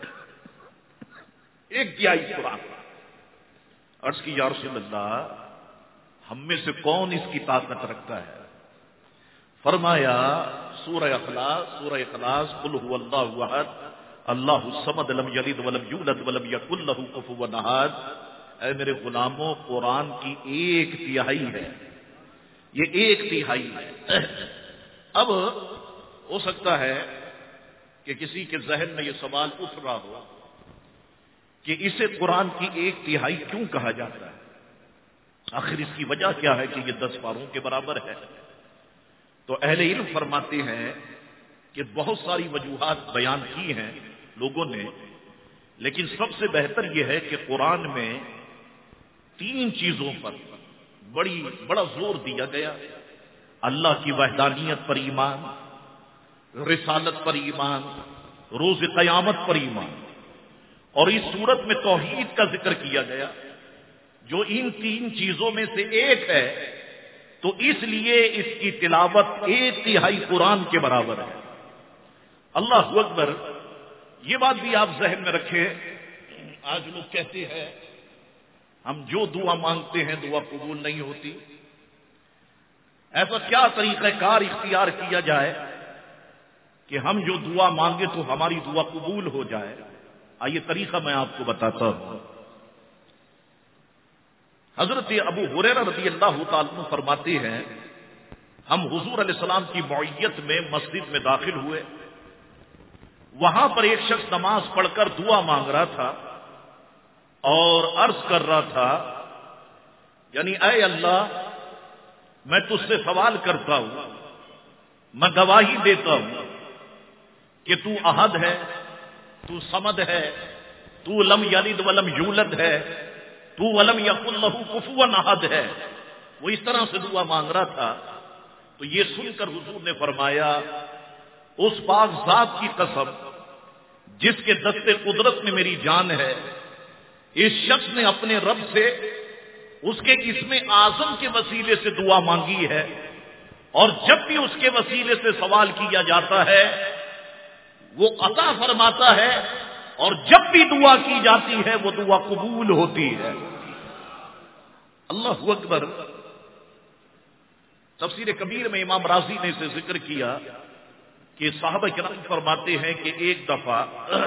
A: 1/3 قرآن. عرض کی یا رسول اللہ ہم میں سے کون اس کی طاقت رکھتا ہے؟ فرمایا سورہ اخلاص قل هو اللہ احد اللہ الصمد لم یلد ولم یولد ولم یکن له کفوا احد. اے میرے غلاموں قرآن کی 1/3 ہے، یہ 1/3 ہے. اب ہو سکتا ہے کہ کسی کے ذہن میں یہ سوال اٹھ رہا ہو کہ اسے قرآن کی 1/3 کیوں کہا جاتا ہے؟ آخر اس کی وجہ کیا ہے کہ یہ 10 پاروں کے برابر ہے؟ تو اہل علم فرماتے ہیں کہ بہت ساری وجوہات بیان کی ہیں لوگوں نے، لیکن سب سے بہتر یہ ہے کہ قرآن میں 3 چیزوں پر بڑا زور دیا گیا. اللہ کی وحدانیت پر ایمان، رسالت پر ایمان، روز قیامت پر ایمان، اور اس صورت میں توحید کا ذکر کیا گیا جو ان 3 چیزوں میں سے ایک ہے. تو اس لیے اس کی تلاوت 1/3 قرآن کے برابر ہے. اللہ اکبر. یہ بات بھی آپ ذہن میں رکھیں. آج لوگ کہتے ہیں ہم جو دعا مانگتے ہیں دعا قبول نہیں ہوتی. ایسا کیا طریقہ کار اختیار کیا جائے کہ ہم جو دعا مانگے تو ہماری دعا قبول ہو جائے؟ آئیے طریقہ میں آپ کو بتاتا ہوں. حضرت ابو ہریرہ رضی اللہ تعالیٰ عنہ فرماتے ہیں ہم حضور علیہ السلام کی معیت میں مسجد میں داخل ہوئے. وہاں پر ایک شخص نماز پڑھ کر دعا مانگ رہا تھا اور عرض کر رہا تھا یعنی اے اللہ میں تجھ سے سوال کرتا ہوں، میں گواہی دیتا ہوں کہ تو احد ہے، تو صمد ہے، تو لم یلد ولم یولد ہے، تو ولم یکن لہ کفوا احد ہے. وہ اس طرح سے دعا مانگ رہا تھا. تو یہ سن کر حضور نے فرمایا اس پاک ذات کی قسم جس کے دست قدرت میں میری جان ہے، اس شخص نے اپنے رب سے اس کے اسم اعظم کے وسیلے سے دعا مانگی ہے، اور جب بھی اس کے وسیلے سے سوال کیا جاتا ہے وہ عطا فرماتا ہے، اور جب بھی دعا کی جاتی ہے وہ دعا قبول ہوتی ہے. اللہ اکبر. تفسیر کبیر میں امام رازی نے اسے ذکر کیا کہ صحابہ کرام فرماتے ہیں کہ ایک دفعہ،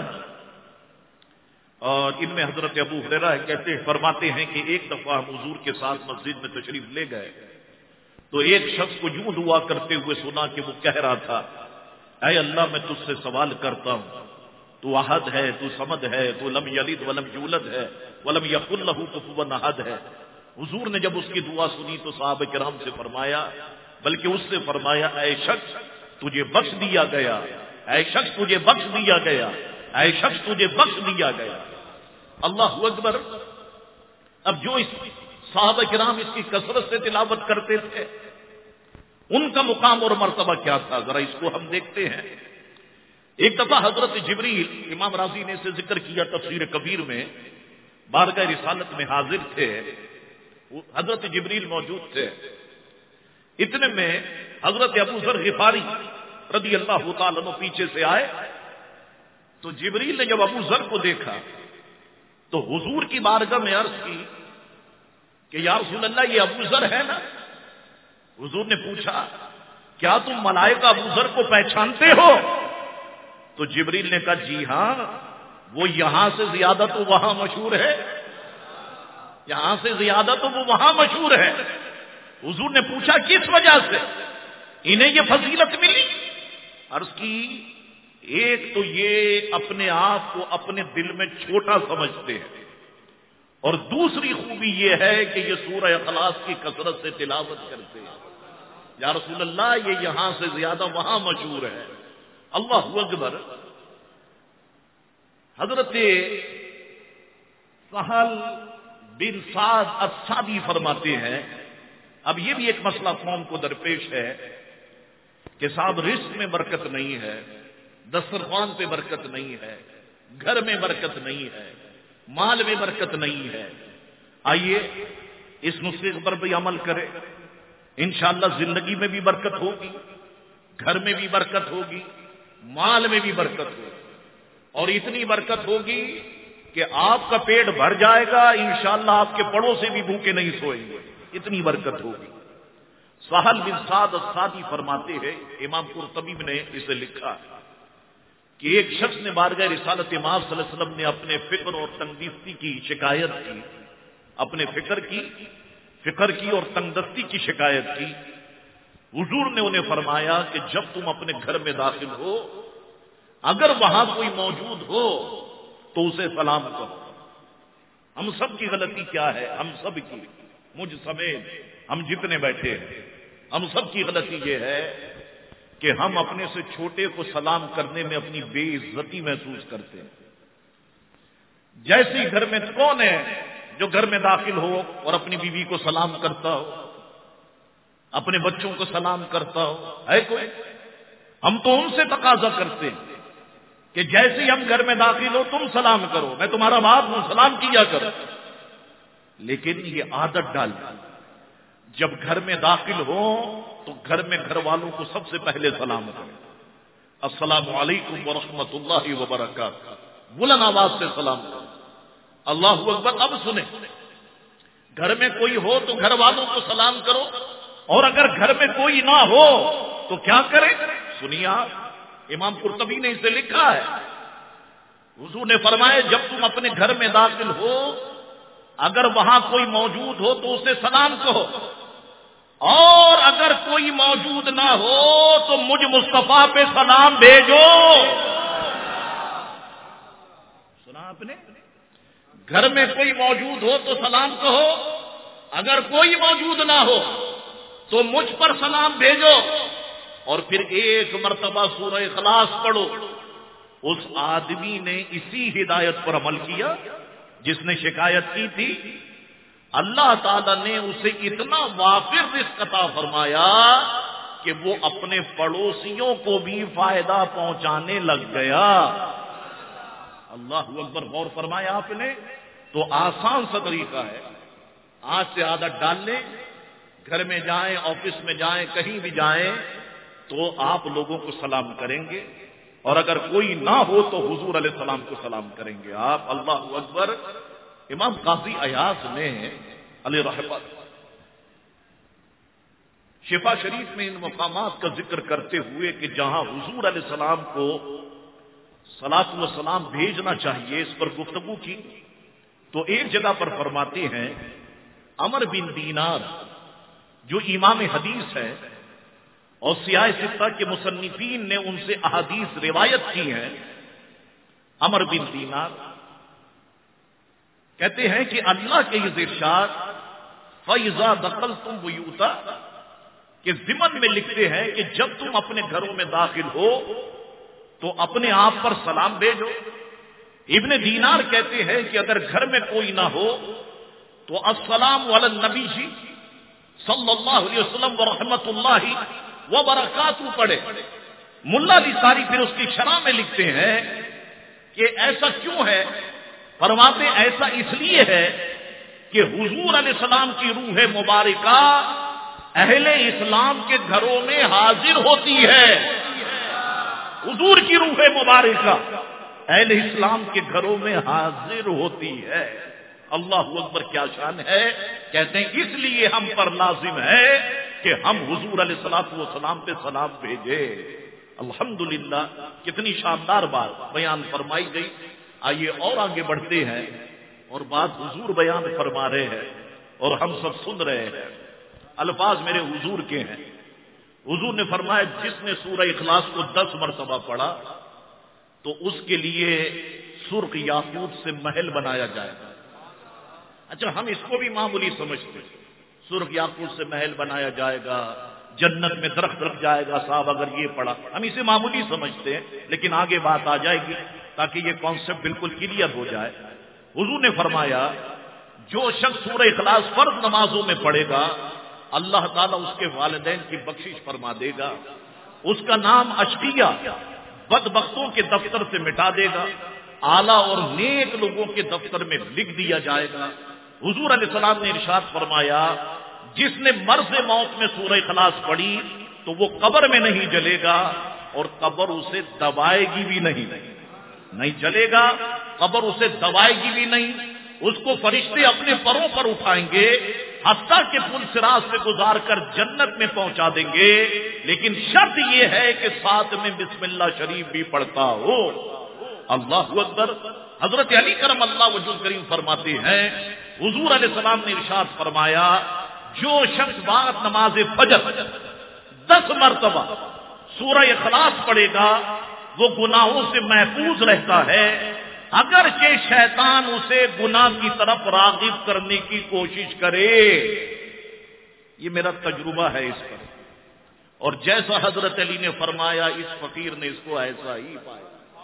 A: اور ان میں حضرت ابو ہریرہ فرماتے ہیں کہ ایک دفعہ ہم حضور کے ساتھ مسجد میں تشریف لے گئے تو ایک شخص کو یوں دعا کرتے ہوئے سنا کہ وہ کہہ رہا تھا، اے اللہ میں تجھ سے سوال کرتا ہوں، تو احد ہے، تو صمد ہے، تو لم یلد ولم یولد ہے، ولم یکن لہ کفوا احد ہے۔ حضور نے جب اس کی دعا سنی تو صحابہ کرام سے فرمایا، بلکہ اس سے فرمایا، اے شخص تجھے بخش دیا گیا، اے شخص تجھے بخش دیا گیا، اے شخص تجھے بخش دیا گیا۔ اللہ اکبر۔ اب جو اس صحابہ کرام اس کی کثرت سے تلاوت کرتے تھے، ان کا مقام اور مرتبہ کیا تھا، ذرا اس کو ہم دیکھتے ہیں۔ ایک دفعہ حضرت جبریل، امام راضی نے اسے ذکر کیا تفسیر کبیر میں، بارگاہ رسالت میں حاضر تھے، حضرت جبریل موجود تھے۔ اتنے میں حضرت ابو ذر غفاری رضی اللہ تعالیٰ عنہ پیچھے سے آئے تو جبریل نے جب ابو ذر کو دیکھا تو حضور کی بارگاہ میں عرض کی کہ یا رسول اللہ یہ ابو ذر ہے نا؟ حضور نے پوچھا کیا تم ملائکہ ابو ذر کو پہچانتے ہو؟ تو جبریل نے کہا جی ہاں، وہ یہاں سے زیادہ تو وہاں مشہور ہے، یہاں سے زیادہ تو وہ وہاں مشہور ہے۔ حضور نے پوچھا کس وجہ سے انہیں یہ فضیلت ملی؟ عرض کی ایک تو یہ اپنے آپ کو اپنے دل میں چھوٹا سمجھتے ہیں، اور دوسری خوبی یہ ہے کہ یہ سورہ اخلاص کی کثرت سے تلاوت کرتے ہیں۔ یا رسول اللہ یہ یہاں سے زیادہ وہاں مشہور ہے۔ اللہ اکبر۔ حضرت سہل بن سعد السعدی فرماتے ہیں، اب یہ بھی ایک مسئلہ قوم کو درپیش ہے کہ صاحب رزق میں برکت نہیں ہے، دسترخوان پہ برکت نہیں ہے، گھر میں برکت نہیں ہے، مال میں برکت نہیں ہے۔ آئیے اس نسخے پر بھی عمل کرے، انشاءاللہ زندگی میں بھی برکت ہوگی، گھر میں بھی برکت ہوگی، مال میں بھی برکت ہوگی، اور اتنی برکت ہوگی کہ آپ کا پیٹ بھر جائے گا، انشاءاللہ آپ کے پڑوسی بھی بھوکے نہیں سوئیں گے، اتنی برکت ہوگی۔ سہل بن سعد السعدی فرماتے ہیں، امام قرطبی نے اسے لکھا کہ ایک شخص نے بارگاہ رسالت امام صلی اللہ علیہ وسلم نے اپنے فقر اور تنگدستی کی شکایت کی، اپنے فقر کی اور تنگدستی کی شکایت کی۔ حضور نے انہیں فرمایا کہ جب تم اپنے گھر میں داخل ہو، اگر وہاں کوئی موجود ہو تو اسے سلام کرو۔ ہم سب کی غلطی کیا ہے؟ ہم سب کی، مجھ سمیت ہم جتنے بیٹھے ہیں، ہم سب کی غلطی یہ ہے کہ ہم اپنے سے چھوٹے کو سلام کرنے میں اپنی بے عزتی محسوس کرتے ہیں۔ جیسی گھر میں کون ہے جو گھر میں داخل ہو اور اپنی بیوی کو سلام کرتا ہو، اپنے بچوں کو سلام کرتا ہو؟ ہے کوئی؟ ہم تو ان سے تقاضا کرتے ہیں کہ جیسے ہم گھر میں داخل ہو تم سلام کرو، میں تمہارا باپ ہوں، سلام کیا کرو۔ لیکن یہ عادت ڈال، جب گھر میں داخل ہو تو گھر میں گھر والوں کو سب سے پہلے سلام کریں، السلام علیکم ورحمۃ اللہ وبرکاتہ، بلند آواز سے سلام کریں۔ اللہ اکبر۔ اب سنیں، گھر میں کوئی ہو تو گھر والوں کو سلام کرو، اور اگر گھر میں کوئی نہ ہو تو کیا کریں؟ سنیے آپ، امام قرطبی نے اسے لکھا ہے، حضور نے فرمایا جب تم اپنے گھر میں داخل ہو، اگر وہاں کوئی موجود ہو تو اسے سلام کہو، اور اگر کوئی موجود نہ ہو تو مجھ مصطفیٰ پہ سلام بھیجو۔ سنا آپ نے؟ گھر میں کوئی موجود ہو تو سلام کہو، اگر کوئی موجود نہ ہو تو مجھ پر سلام بھیجو، اور پھر ایک مرتبہ سورہ اخلاص پڑھو۔ اس آدمی نے اسی ہدایت پر عمل کیا جس نے شکایت کی تھی، اللہ تعالیٰ نے اسے اتنا وافر رزق عطا فرمایا کہ وہ اپنے پڑوسیوں کو بھی فائدہ پہنچانے لگ گیا۔ اللہ اکبر۔ غور فرمایا آپ نے؟ تو آسان سا طریقہ ہے، آج سے عادت ڈال لیں، گھر میں جائیں، آفس میں جائیں، کہیں بھی جائیں تو آپ لوگوں کو سلام کریں گے، اور اگر کوئی نہ ہو تو حضور علیہ السلام کو سلام کریں گے آپ۔ اللہ اکبر۔ امام قاضی ایاز نے علیہ رحمت شفا شریف میں ان مقامات کا ذکر کرتے ہوئے کہ جہاں حضور علیہ السلام کو صلاۃ و سلام بھیجنا چاہیے اس پر گفتگو کی تو ایک جگہ پر فرماتے ہیں عمر بن دینار جو امام حدیث ہے اور سیاہ ستہ کے مصنفین نے ان سے احادیث روایت کی ہیں، عمر بن دینار کہتے ہیں کہ اللہ کے یہ ارشاد فَإِذَا دَخَلْتُمْ بُيُوتًا کہ ضمن میں لکھتے ہیں کہ جب تم اپنے گھروں میں داخل ہو تو اپنے آپ پر سلام بھیجو۔ ابن دینار کہتے ہیں کہ اگر گھر میں کوئی نہ ہو تو السلام علی النبی جی صلی اللہ علیہ وسلم ورحمۃ اللہ وبرکاتہ پڑھے۔ ملا نثاری پھر اس کی شرح میں لکھتے ہیں کہ ایسا کیوں ہے؟ فرماتے ایسا اس لیے ہے کہ حضور علیہ السلام کی روح مبارکہ اہل اسلام کے گھروں میں حاضر ہوتی ہے۔ حضور کی روح مبارکہ اہل اسلام کے گھروں میں حاضر ہوتی ہے۔ اللہ اکبر، کیا شان ہے۔ کہتے ہیں اس لیے ہم پر لازم ہے کہ ہم حضور علیہ الصلوۃ والسلام پہ سلام بھیجے۔ الحمدللہ، کتنی شاندار بات بیان فرمائی گئی۔ آئیے اور آگے بڑھتے ہیں اور بات حضور بیان فرما رہے ہیں اور ہم سب سن رہے ہیں۔ الفاظ میرے حضور کے ہیں۔ حضور نے فرمایا جس نے سورہ اخلاص کو 10 مرتبہ پڑھا تو اس کے لیے سرخ یاقوت سے محل بنایا جائے گا۔ اچھا، ہم اس کو بھی معمولی سمجھتے ہیں، سرخ یاقوت سے محل بنایا جائے گا، جنت میں درخت رکھ جائے گا، صاحب اگر یہ پڑھا ہم اسے معمولی سمجھتے ہیں، لیکن آگے بات آ جائے گی تاکہ یہ کانسیپٹ بالکل کلیئر ہو جائے۔ حضور نے فرمایا جو شخص سورہ اخلاص فرض نمازوں میں پڑھے گا اللہ تعالیٰ اس کے والدین کی بخشش فرما دے گا، اس کا نام اشقیہ بدبختوں کے دفتر سے مٹا دے گا، اعلیٰ اور نیک لوگوں کے دفتر میں لکھ دیا جائے گا۔ حضور علیہ السلام نے ارشاد فرمایا جس نے مرض موت میں سورہ اخلاص پڑھی تو وہ قبر میں نہیں جلے گا اور قبر اسے دبائے گی بھی نہیں جلے گا، قبر اسے دبائے گی بھی نہیں، اس کو فرشتے اپنے پروں پر اٹھائیں گے حتیٰ کہ پل صراط سے گزار کر جنت میں پہنچا دیں گے، لیکن شرط یہ ہے کہ ساتھ میں بسم اللہ شریف بھی پڑھتا ہو۔ اللہ اکبر۔ حضرت علی کرم اللہ وجہ کریم فرماتے ہیں حضور علیہ السلام نے ارشاد فرمایا جو شخص بعد نماز فجر 10 مرتبہ سورہ اخلاص پڑھے گا وہ گناہوں سے محفوظ رہتا ہے، اگرچہ شیطان اسے گناہ کی طرف راغب کرنے کی کوشش کرے۔ یہ میرا تجربہ ہے اس پر، اور جیسا حضرت علی نے فرمایا اس فقیر نے اس کو ایسا ہی پایا۔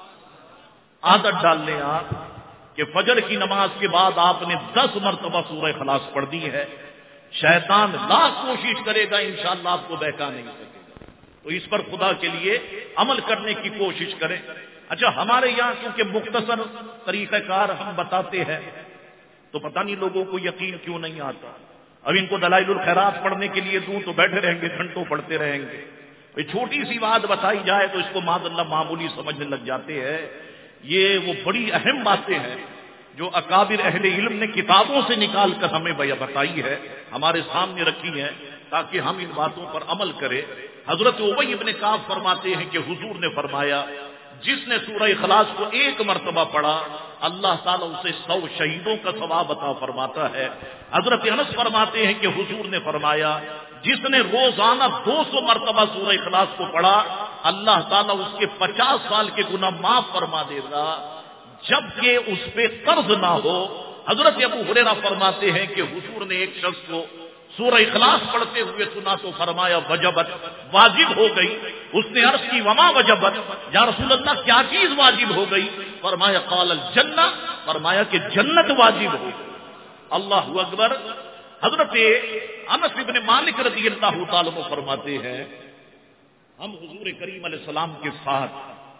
A: عادت ڈال لیں آپ کہ فجر کی نماز کے بعد آپ نے 10 مرتبہ سورہ اخلاص پڑھ دی ہے، شیطان لاکھ کوشش کرے گا انشاءاللہ آپ کو بہکا نہیں سکے گا، تو اس پر خدا کے لیے عمل کرنے کی کوشش کریں۔ اچھا، ہمارے یہاں کیونکہ مختصر طریقہ کار ہم بتاتے ہیں تو پتہ نہیں لوگوں کو یقین کیوں نہیں آتا۔ اب ان کو دلائل الخیرات پڑھنے کے لیے دوں تو بیٹھے رہیں گے، گھنٹوں پڑھتے رہیں گے۔ چھوٹی سی بات بتائی جائے تو اس کو معاذ اللہ معمولی سمجھنے لگ جاتے ہیں۔ یہ وہ بڑی اہم باتیں ہیں جو اکابر اہل علم نے کتابوں سے نکال کر ہمیں بتائی ہے، ہمارے سامنے رکھی ہیں تاکہ ہم ان باتوں پر عمل کریں۔ حضرت ابی بن کعب فرماتے ہیں کہ حضور نے فرمایا جس نے سورہ اخلاص کو 1 مرتبہ پڑھا اللہ تعالیٰ اسے 100 شہیدوں کا ثواب عطا فرماتا ہے۔ حضرت انس فرماتے ہیں کہ حضور نے فرمایا جس نے روزانہ 200 مرتبہ سورہ اخلاص کو پڑھا اللہ تعالیٰ اس کے 50 سال کے گناہ معاف فرما دے گا جبکہ اس پہ قرض نہ ہو۔ حضرت ابو ہریرہ فرماتے ہیں کہ حضور نے ایک شخص کو سورہ اخلاص پڑھتے ہوئے سنا تو فرمایا وجبت، واجب ہو گئی۔ اس نے عرض کی وما وجبت، یا رسول اللہ کیا چیز واجب ہو گئی؟ فرمایا قال الجنہ، فرمایا کہ جنت واجب ہو گئی۔ اللہ اکبر۔ حضرت انس بن مالک رضی اللہ تعالیٰ عنہ فرماتے ہیں ہم حضور کریم علیہ السلام کے ساتھ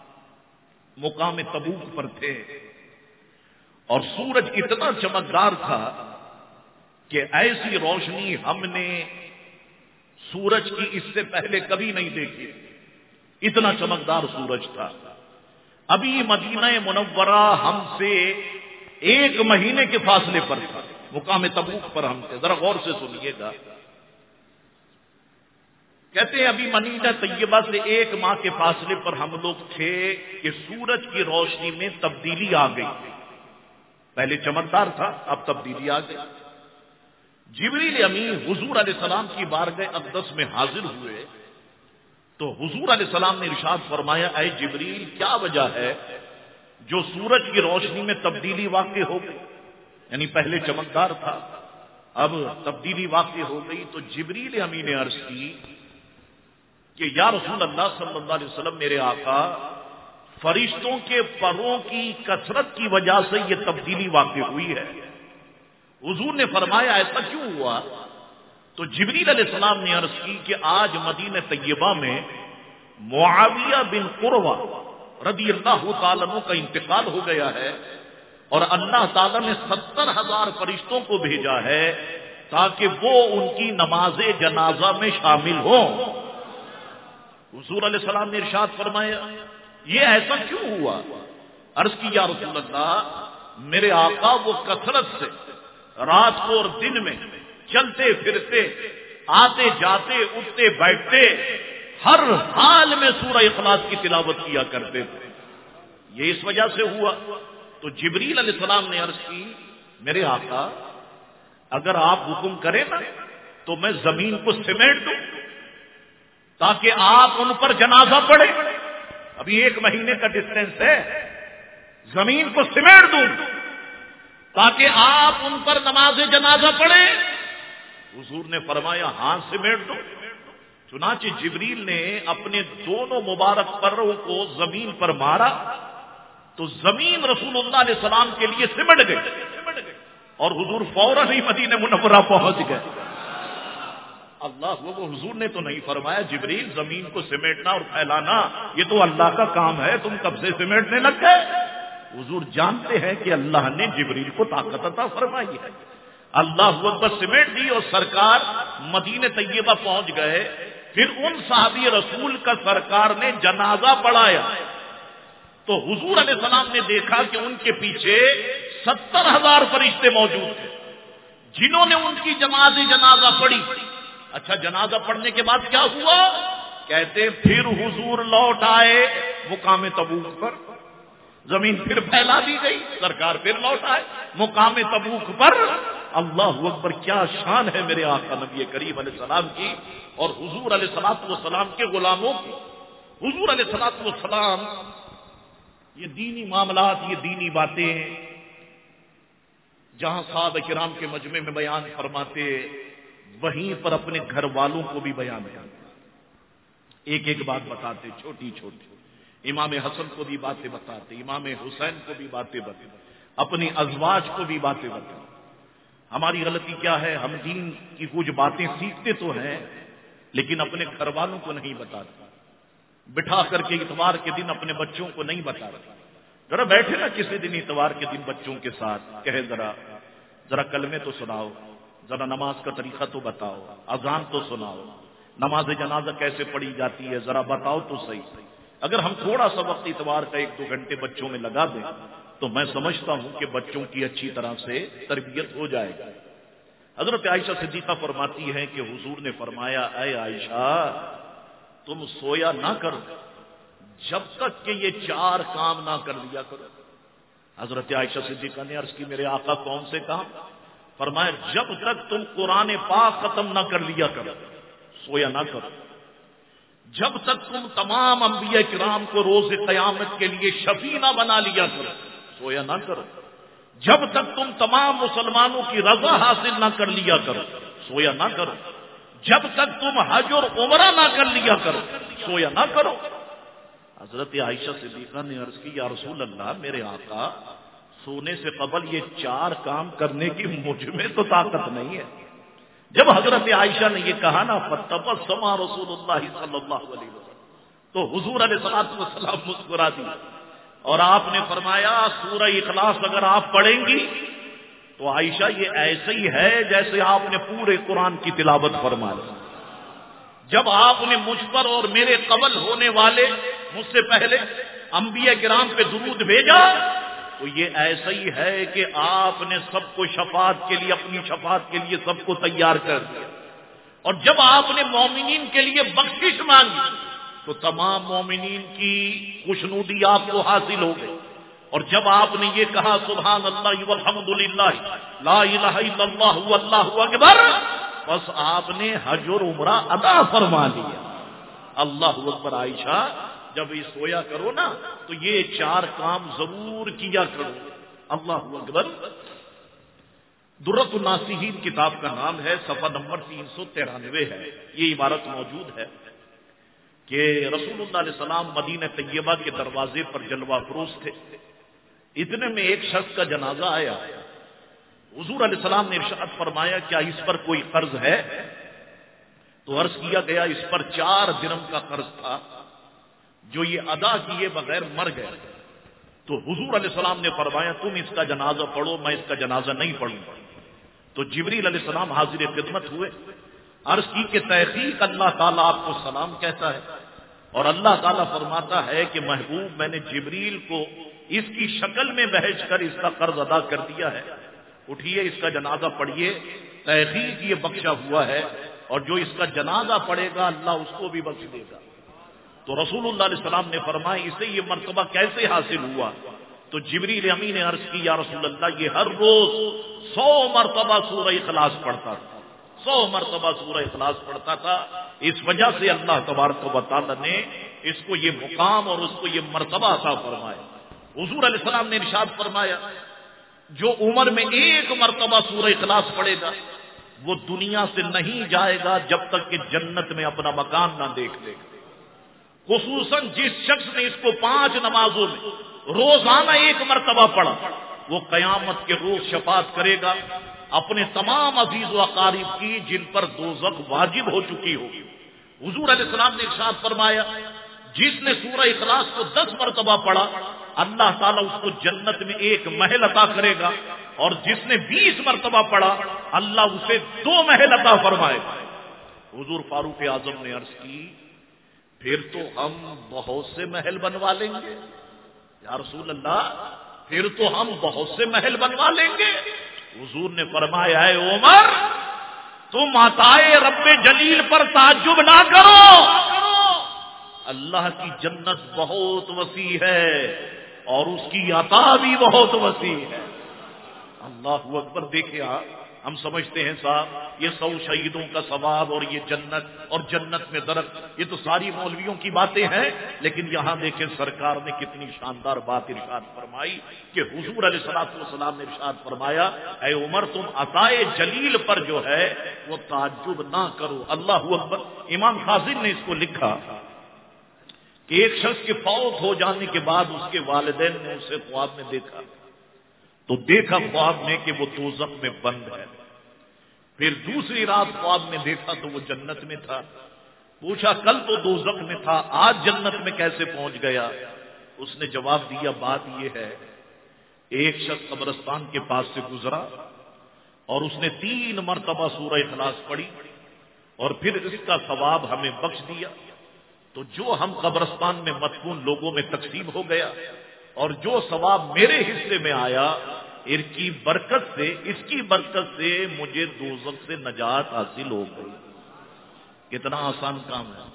A: مقام تبوک پر تھے اور سورج اتنا چمکدار تھا کہ ایسی روشنی ہم نے سورج کی اس سے پہلے کبھی نہیں دیکھی، اتنا چمکدار سورج تھا۔ ابھی مدینہ منورہ ہم سے 1 مہینے کے فاصلے پر تھا، مقام تبوک پر ہم تھے۔ ذرا غور سے سنیے گا، کہتے ہیں ابھی مدینہ طیبہ سے 1 ماہ کے فاصلے پر ہم لوگ تھے کہ سورج کی روشنی میں تبدیلی آ گئی. پہلے چمکدار تھا، اب تبدیلی آ گئی. جبریل امین حضور علیہ السلام کی بارگاہ اقدس میں حاضر ہوئے تو حضور علیہ السلام نے ارشاد فرمایا، اے جبریل کیا وجہ ہے جو سورج کی روشنی میں تبدیلی واقع ہو گئی؟ یعنی پہلے چمکدار تھا، اب تبدیلی واقع ہو گئی. تو جبریل امین نے عرض کی کہ یا رسول اللہ صلی اللہ علیہ وسلم، میرے آقا، فرشتوں کے پروں کی کثرت کی وجہ سے یہ تبدیلی واقع ہوئی ہے. حضور نے فرمایا ایسا کیوں ہوا؟ تو جبریل علیہ السلام نے عرض کی کہ آج مدینہ طیبہ میں معاویہ بن قرہ رضی اللہ تعالیٰ عنہ کا انتقال ہو گیا ہے اور اللہ تعالیٰ نے 70,000 فرشتوں کو بھیجا ہے تاکہ وہ ان کی نماز جنازہ میں شامل ہوں. حضور علیہ السلام نے ارشاد فرمایا یہ ایسا کیوں ہوا؟ عرض کی یا رسول اللہ، میرے آقا وہ کثرت سے رات کو اور دن میں چلتے پھرتے، آتے جاتے، اٹھتے بیٹھتے، ہر حال میں سورہ اخلاص کی تلاوت کیا کرتے تھے. یہ اس وجہ سے ہوا. تو جبریل علیہ السلام نے عرض کی میرے آقا اگر آپ حکم کریں نا تو میں زمین کو سمیٹ دوں تاکہ آپ ان پر جنازہ پڑھیں. ابھی 1 مہینے کا ڈسٹینس ہے، زمین کو سمیٹ دوں تاکہ آپ ان پر نماز جنازہ پڑھیں. حضور نے فرمایا ہاں سمیٹ دو. چنانچہ جبریل نے اپنے دونوں مبارک پروں کو زمین پر مارا تو زمین رسول اللہ علیہ السلام کے لیے سمٹ گئی اور حضور فوراً ہی مدینہ منورہ پہنچ گئے. اللہ وہ حضور نے تو نہیں فرمایا جبریل زمین کو سمیٹنا اور پھیلانا یہ تو اللہ کا کام ہے، تم کب سے سمیٹنے لگ گئے؟ حضور جانتے ہیں کہ اللہ نے جبریل کو طاقت عطا فرمائی ہے. اللہ اکبر سمیٹ دی اور سرکار مدینہ طیبہ پہنچ گئے. پھر ان صحابی رسول کا سرکار نے جنازہ پڑھایا تو حضور علیہ السلام نے دیکھا کہ ان کے پیچھے 70,000 فرشتے موجود تھے جنہوں نے ان کی جنازہ پڑھی. اچھا جنازہ پڑھنے کے بعد کیا ہوا؟ کہتے پھر حضور لوٹ آئے مقام تبوک پر، زمین پھر پھیلا دی گئی، سرکار پھر لوٹ آئے مقام تبوک پر. اللہ اکبر کیا شان ہے میرے آقا نبی کریم علیہ السلام کی اور حضور علیہ الصلوۃ والسلام کے غلاموں کی. حضور علیہ الصلوۃ والسلام یہ دینی معاملات، یہ دینی باتیں جہاں صحابہ کرام کے مجمع میں بیان فرماتے وہیں پر اپنے گھر والوں کو بھی بیان کرتے، ایک ایک بات بتاتے، چھوٹی چھوٹی. امام حسن کو بھی باتیں بتاتے، امام حسین کو بھی باتیں بتاتے، اپنی ازواج کو بھی باتیں بتاتے. ہماری غلطی کیا ہے؟ ہم دین کی کچھ باتیں سیکھتے تو ہیں لیکن اپنے گھر والوں کو نہیں بتاتے. بٹھا کر کے اتوار کے دن اپنے بچوں کو نہیں بتاتے. ذرا بیٹھے نا کسی دن اتوار کے دن بچوں کے ساتھ، کہے ذرا کلمے تو سناؤ، ذرا نماز کا طریقہ تو بتاؤ، اذان تو سناؤ، نماز جنازہ کیسے پڑھی جاتی ہے ذرا بتاؤ تو صحیح. اگر ہم تھوڑا سا وقت اتوار کا 1-2 گھنٹے بچوں میں لگا دیں تو میں سمجھتا ہوں کہ بچوں کی اچھی طرح سے تربیت ہو جائے گی. حضرت عائشہ صدیقہ فرماتی ہے کہ حضور نے فرمایا اے عائشہ تم سویا نہ کرو جب تک کہ یہ 4 کام نہ کر لیا کرو. حضرت عائشہ صدیقہ نے عرض کی میرے آقا کون سے کام؟ فرمایا جب تک تم قرآن پاک ختم نہ کر لیا کرو سویا نہ کرو، جب تک تم تمام انبیاء کرام کو روز قیامت کے لیے شفیع نہ بنا لیا کرو سویا نہ کرو، جب تک تم تمام مسلمانوں کی رضا حاصل نہ کر لیا کرو سویا نہ کرو، جب تک تم حج اور عمرہ نہ کر لیا کرو سویا نہ کرو. حضرت عائشہ صدیقہ نے عرض کی یا رسول اللہ میرے آقا سونے سے قبل یہ 4 کام کرنے کی مجھ میں تو طاقت نہیں ہے. جب حضرت عائشہ نے یہ کہا نا فتبسم رسول اللہ صلی اللہ علیہ وسلم تو حضور علیہ الصلوۃ والسلام مسکرا دی اور آپ نے فرمایا سورہ اخلاص اگر آپ پڑھیں گی تو عائشہ یہ ایسے ہی ہے جیسے آپ نے پورے قرآن کی تلاوت فرمائی. جب آپ نے مجھ پر اور میرے قبل ہونے والے مجھ سے پہلے انبیاء کرام پہ درود بھیجا تو یہ ایسا ہی ہے کہ آپ نے سب کو شفاعت کے لیے، اپنی شفاعت کے لیے سب کو تیار کر دیا. اور جب آپ نے مومنین کے لیے بخشش مانگی تو تمام مومنین کی خوشنودی آپ کو حاصل ہو گئی. اور جب آپ نے یہ کہا سبحان اللہ والحمدللہ لا الہ الا اللہ واللہ اکبر، بس آپ نے حج اور عمرہ ادا فرما لیا. اللہ اکبر. عائشہ جب یہ سویا کرو نا تو یہ 4 کام ضرور کیا کرو. اللہ اکبر. درۃ الناصحین کتاب کا نام ہے، صفحہ نمبر 393 ہے. یہ عبارت موجود ہے کہ رسول اللہ علیہ السلام مدینہ طیبہ کے دروازے پر جلوہ فروز تھے. اتنے میں ایک شخص کا جنازہ آیا. حضور علیہ السلام نے ارشاد فرمایا کیا اس پر کوئی قرض ہے؟ تو عرض کیا گیا اس پر 4 درہم کا قرض تھا جو یہ ادا کیے بغیر مر گیا. تو حضور علیہ السلام نے فرمایا تم اس کا جنازہ پڑھو، میں اس کا جنازہ نہیں پڑھوں گا. تو جبریل علیہ السلام حاضر خدمت ہوئے. عرض کی کہ تحقیق اللہ تعالیٰ آپ کو سلام کہتا ہے، اور اللہ تعالیٰ فرماتا ہے کہ محبوب میں نے جبریل کو اس کی شکل میں بھیج کر اس کا قرض ادا کر دیا ہے، اٹھیے اس کا جنازہ پڑھیے، تحقیق یہ بخشا ہوا ہے، اور جو اس کا جنازہ پڑھے گا اللہ اس کو بھی بخش دے گا. تو رسول اللہ علیہ السلام نے فرمایا اسے یہ مرتبہ کیسے حاصل ہوا؟ تو جبریل امین نے عرض کی یا رسول اللہ یہ ہر روز 100 مرتبہ سورہ اخلاص پڑھتا تھا، 100 مرتبہ سورہ اخلاص پڑھتا تھا. اس وجہ سے اللہ تبارک و تعالی نے اس کو یہ مقام اور اس کو یہ مرتبہ عطا فرمایا. حضور علیہ السلام نے ارشاد فرمایا جو عمر میں 1 مرتبہ سورہ اخلاص پڑھے گا وہ دنیا سے نہیں جائے گا جب تک کہ جنت میں اپنا مکان نہ دیکھ لے. خصوصاً جس شخص نے اس کو 5 نمازوں میں روزانہ 1 مرتبہ پڑھا وہ قیامت کے روز شفاعت کرے گا اپنے تمام عزیز و اقارب کی جن پر دوزخ واجب ہو چکی ہوگی. حضور علیہ السلام نے ارشاد فرمایا جس نے سورہ اخلاص کو 10 مرتبہ پڑھا اللہ تعالیٰ اس کو جنت میں 1 محل عطا کرے گا، اور جس نے 20 مرتبہ پڑھا اللہ اسے 2 محل عطا فرمائے گا. حضور فاروق اعظم نے عرض کی پھر تو ہم بہت سے محل بنوا لیں گے. یا رسول اللہ پھر تو ہم بہت سے محل بنوا لیں گے. حضور نے فرمایا اے عمر تم عطائے رب جلیل پر تعجب نہ کرو، اللہ کی جنت بہت وسیع ہے اور اس کی عطا بھی بہت وسیع ہے. اللہ اکبر. دیکھیں ہم سمجھتے ہیں صاحب یہ 100 شہیدوں کا ثواب اور یہ جنت اور جنت میں درخت یہ تو ساری مولویوں کی باتیں ہیں، لیکن یہاں دیکھیں سرکار نے کتنی شاندار بات ارشاد فرمائی کہ حضور علیہ الصلوۃ والسلام نے ارشاد فرمایا اے عمر تم عطائے جلیل پر جو ہے وہ تعجب نہ کرو. اللہ اکبر. امام خازن نے اس کو لکھا کہ ایک شخص کے فوت ہو جانے کے بعد اس کے والدین نے اسے خواب میں دیکھا تو دیکھا خواب میں کہ وہ دوزخ میں بند ہے. پھر دوسری رات خواب میں دیکھا تو وہ جنت میں تھا. پوچھا کل تو دوزخ میں تھا آج جنت میں کیسے پہنچ گیا؟ اس نے جواب دیا بات یہ ہے ایک شخص قبرستان کے پاس سے گزرا اور اس نے 3 مرتبہ سورہ اخلاص پڑھی اور پھر اس کا ثواب ہمیں بخش دیا. تو جو ہم قبرستان میں مدفون لوگوں میں تقسیم ہو گیا اور جو ثواب میرے حصے میں آیا اس کی برکت سے مجھے دوزخ سے نجات حاصل ہو گئی. کتنا آسان کام ہے.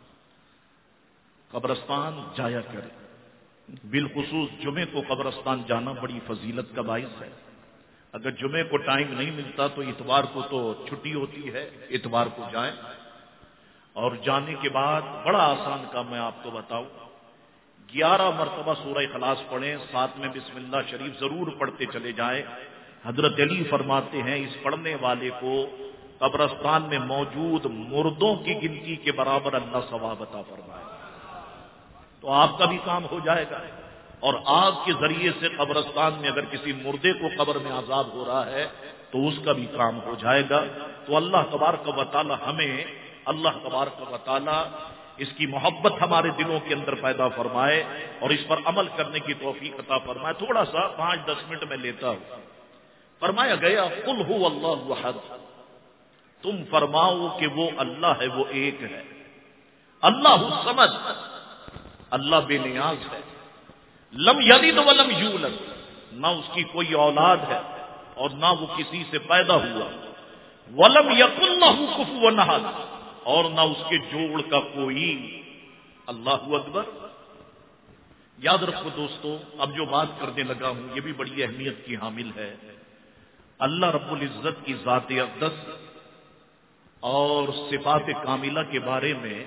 A: قبرستان جایا کرے. بالخصوص جمعے کو قبرستان جانا بڑی فضیلت کا باعث ہے. اگر جمعے کو ٹائم نہیں ملتا تو اتوار کو تو چھٹی ہوتی ہے، اتوار کو جائیں. اور جانے کے بعد بڑا آسان کام میں آپ کو بتاؤں 11 مرتبہ سورہ اخلاص پڑھیں، ساتھ میں بسم اللہ شریف ضرور پڑھتے چلے جائیں. حضرت علی فرماتے ہیں اس پڑھنے والے کو قبرستان میں موجود مردوں کی گنتی کے برابر اللہ ثواب عطا فرمائے. تو آپ کا بھی کام ہو جائے گا اور آگ کے ذریعے سے قبرستان میں اگر کسی مردے کو قبر میں عذاب ہو رہا ہے تو اس کا بھی کام ہو جائے گا. تو اللہ تبارک و تعالی ہمیں اللہ تبارک و تعالی اس کی محبت ہمارے دلوں کے اندر پیدا فرمائے اور اس پر عمل کرنے کی توفیق عطا فرمائے. تھوڑا سا 5-10 منٹ میں لیتا ہوں. فرمایا گیا قل هو اللہ احد، تم فرماؤ کہ وہ اللہ ہے، وہ ایک ہے. اللہ الصمد، اللہ بے نیاز ہے. لم یلد ولم یولد، نہ اس کی کوئی اولاد ہے اور نہ وہ کسی سے پیدا ہوا. وَلَمْ يَكُنْ لَهُ كُفُوًا أَحَدٌ، اور نہ اس کے جوڑ کا کوئی۔ اللہ اکبر۔ یاد رکھو دوستو، اب جو بات کرنے لگا ہوں یہ بھی بڑی اہمیت کی حامل ہے۔ اللہ رب العزت کی ذات اقدس اور صفات کاملہ کے بارے میں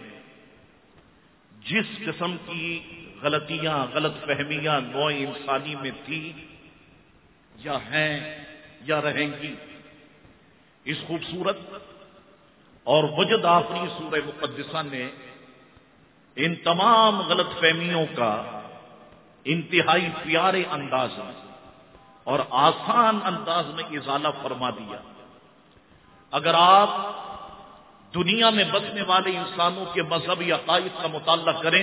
A: جس قسم کی غلطیاں، غلط فہمیاں نوع انسانی میں تھی یا ہیں یا رہیں گی، اس خوبصورت اور وجد آفری سورہ مقدسہ نے ان تمام غلط فہمیوں کا انتہائی پیارے انداز میں اور آسان انداز میں ازالہ فرما دیا۔ اگر آپ دنیا میں بسنے والے انسانوں کے مذہبی عقائد کا مطالعہ کریں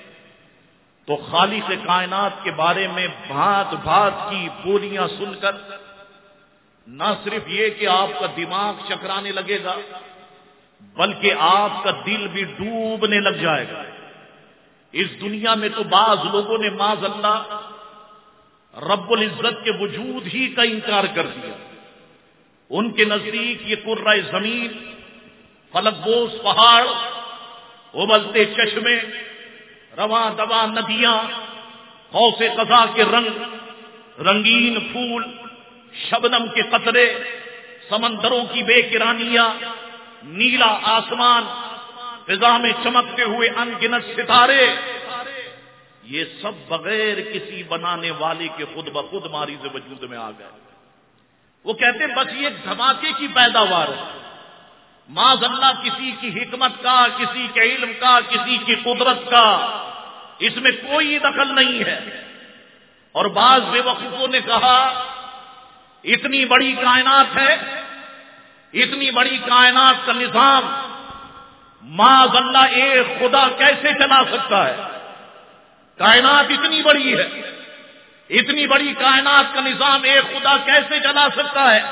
A: تو خالق کائنات کے بارے میں بھات بھات کی بولیاں سن کر نہ صرف یہ کہ آپ کا دماغ چکرانے لگے گا بلکہ آپ کا دل بھی ڈوبنے لگ جائے گا۔ اس دنیا میں تو بعض لوگوں نے معاذ اللہ رب العزت کے وجود ہی کا انکار کر دیا۔ ان کے نزدیک یہ کرۂ زمین، فلک بوس پہاڑ، ابلتے چشمے، رواں دواں ندیاں، قوس قزح کے رنگ، رنگین پھول، شبنم کے قطرے، سمندروں کی بے کرانیاں، نیلا آسمان، فضا میں چمکتے ہوئے ان گنت ستارے، یہ سب بغیر کسی بنانے والے کے خود بخود ماریز وجود میں آ گئے۔ وہ کہتے ہیں بس یہ دھماکے کی پیداوار ہے، معاذ اللہ کسی کی حکمت کا، کسی کے علم کا، کسی کی قدرت کا اس میں کوئی دخل نہیں ہے۔ اور بعض بے وقوفوں نے کہا اتنی بڑی کائنات ہے، اتنی بڑی کائنات کا نظام معاذ اللہ ایک خدا کیسے چلا سکتا ہے؟ کائنات اتنی بڑی ہے، اتنی بڑی کائنات کا نظام ایک خدا کیسے چلا سکتا ہے؟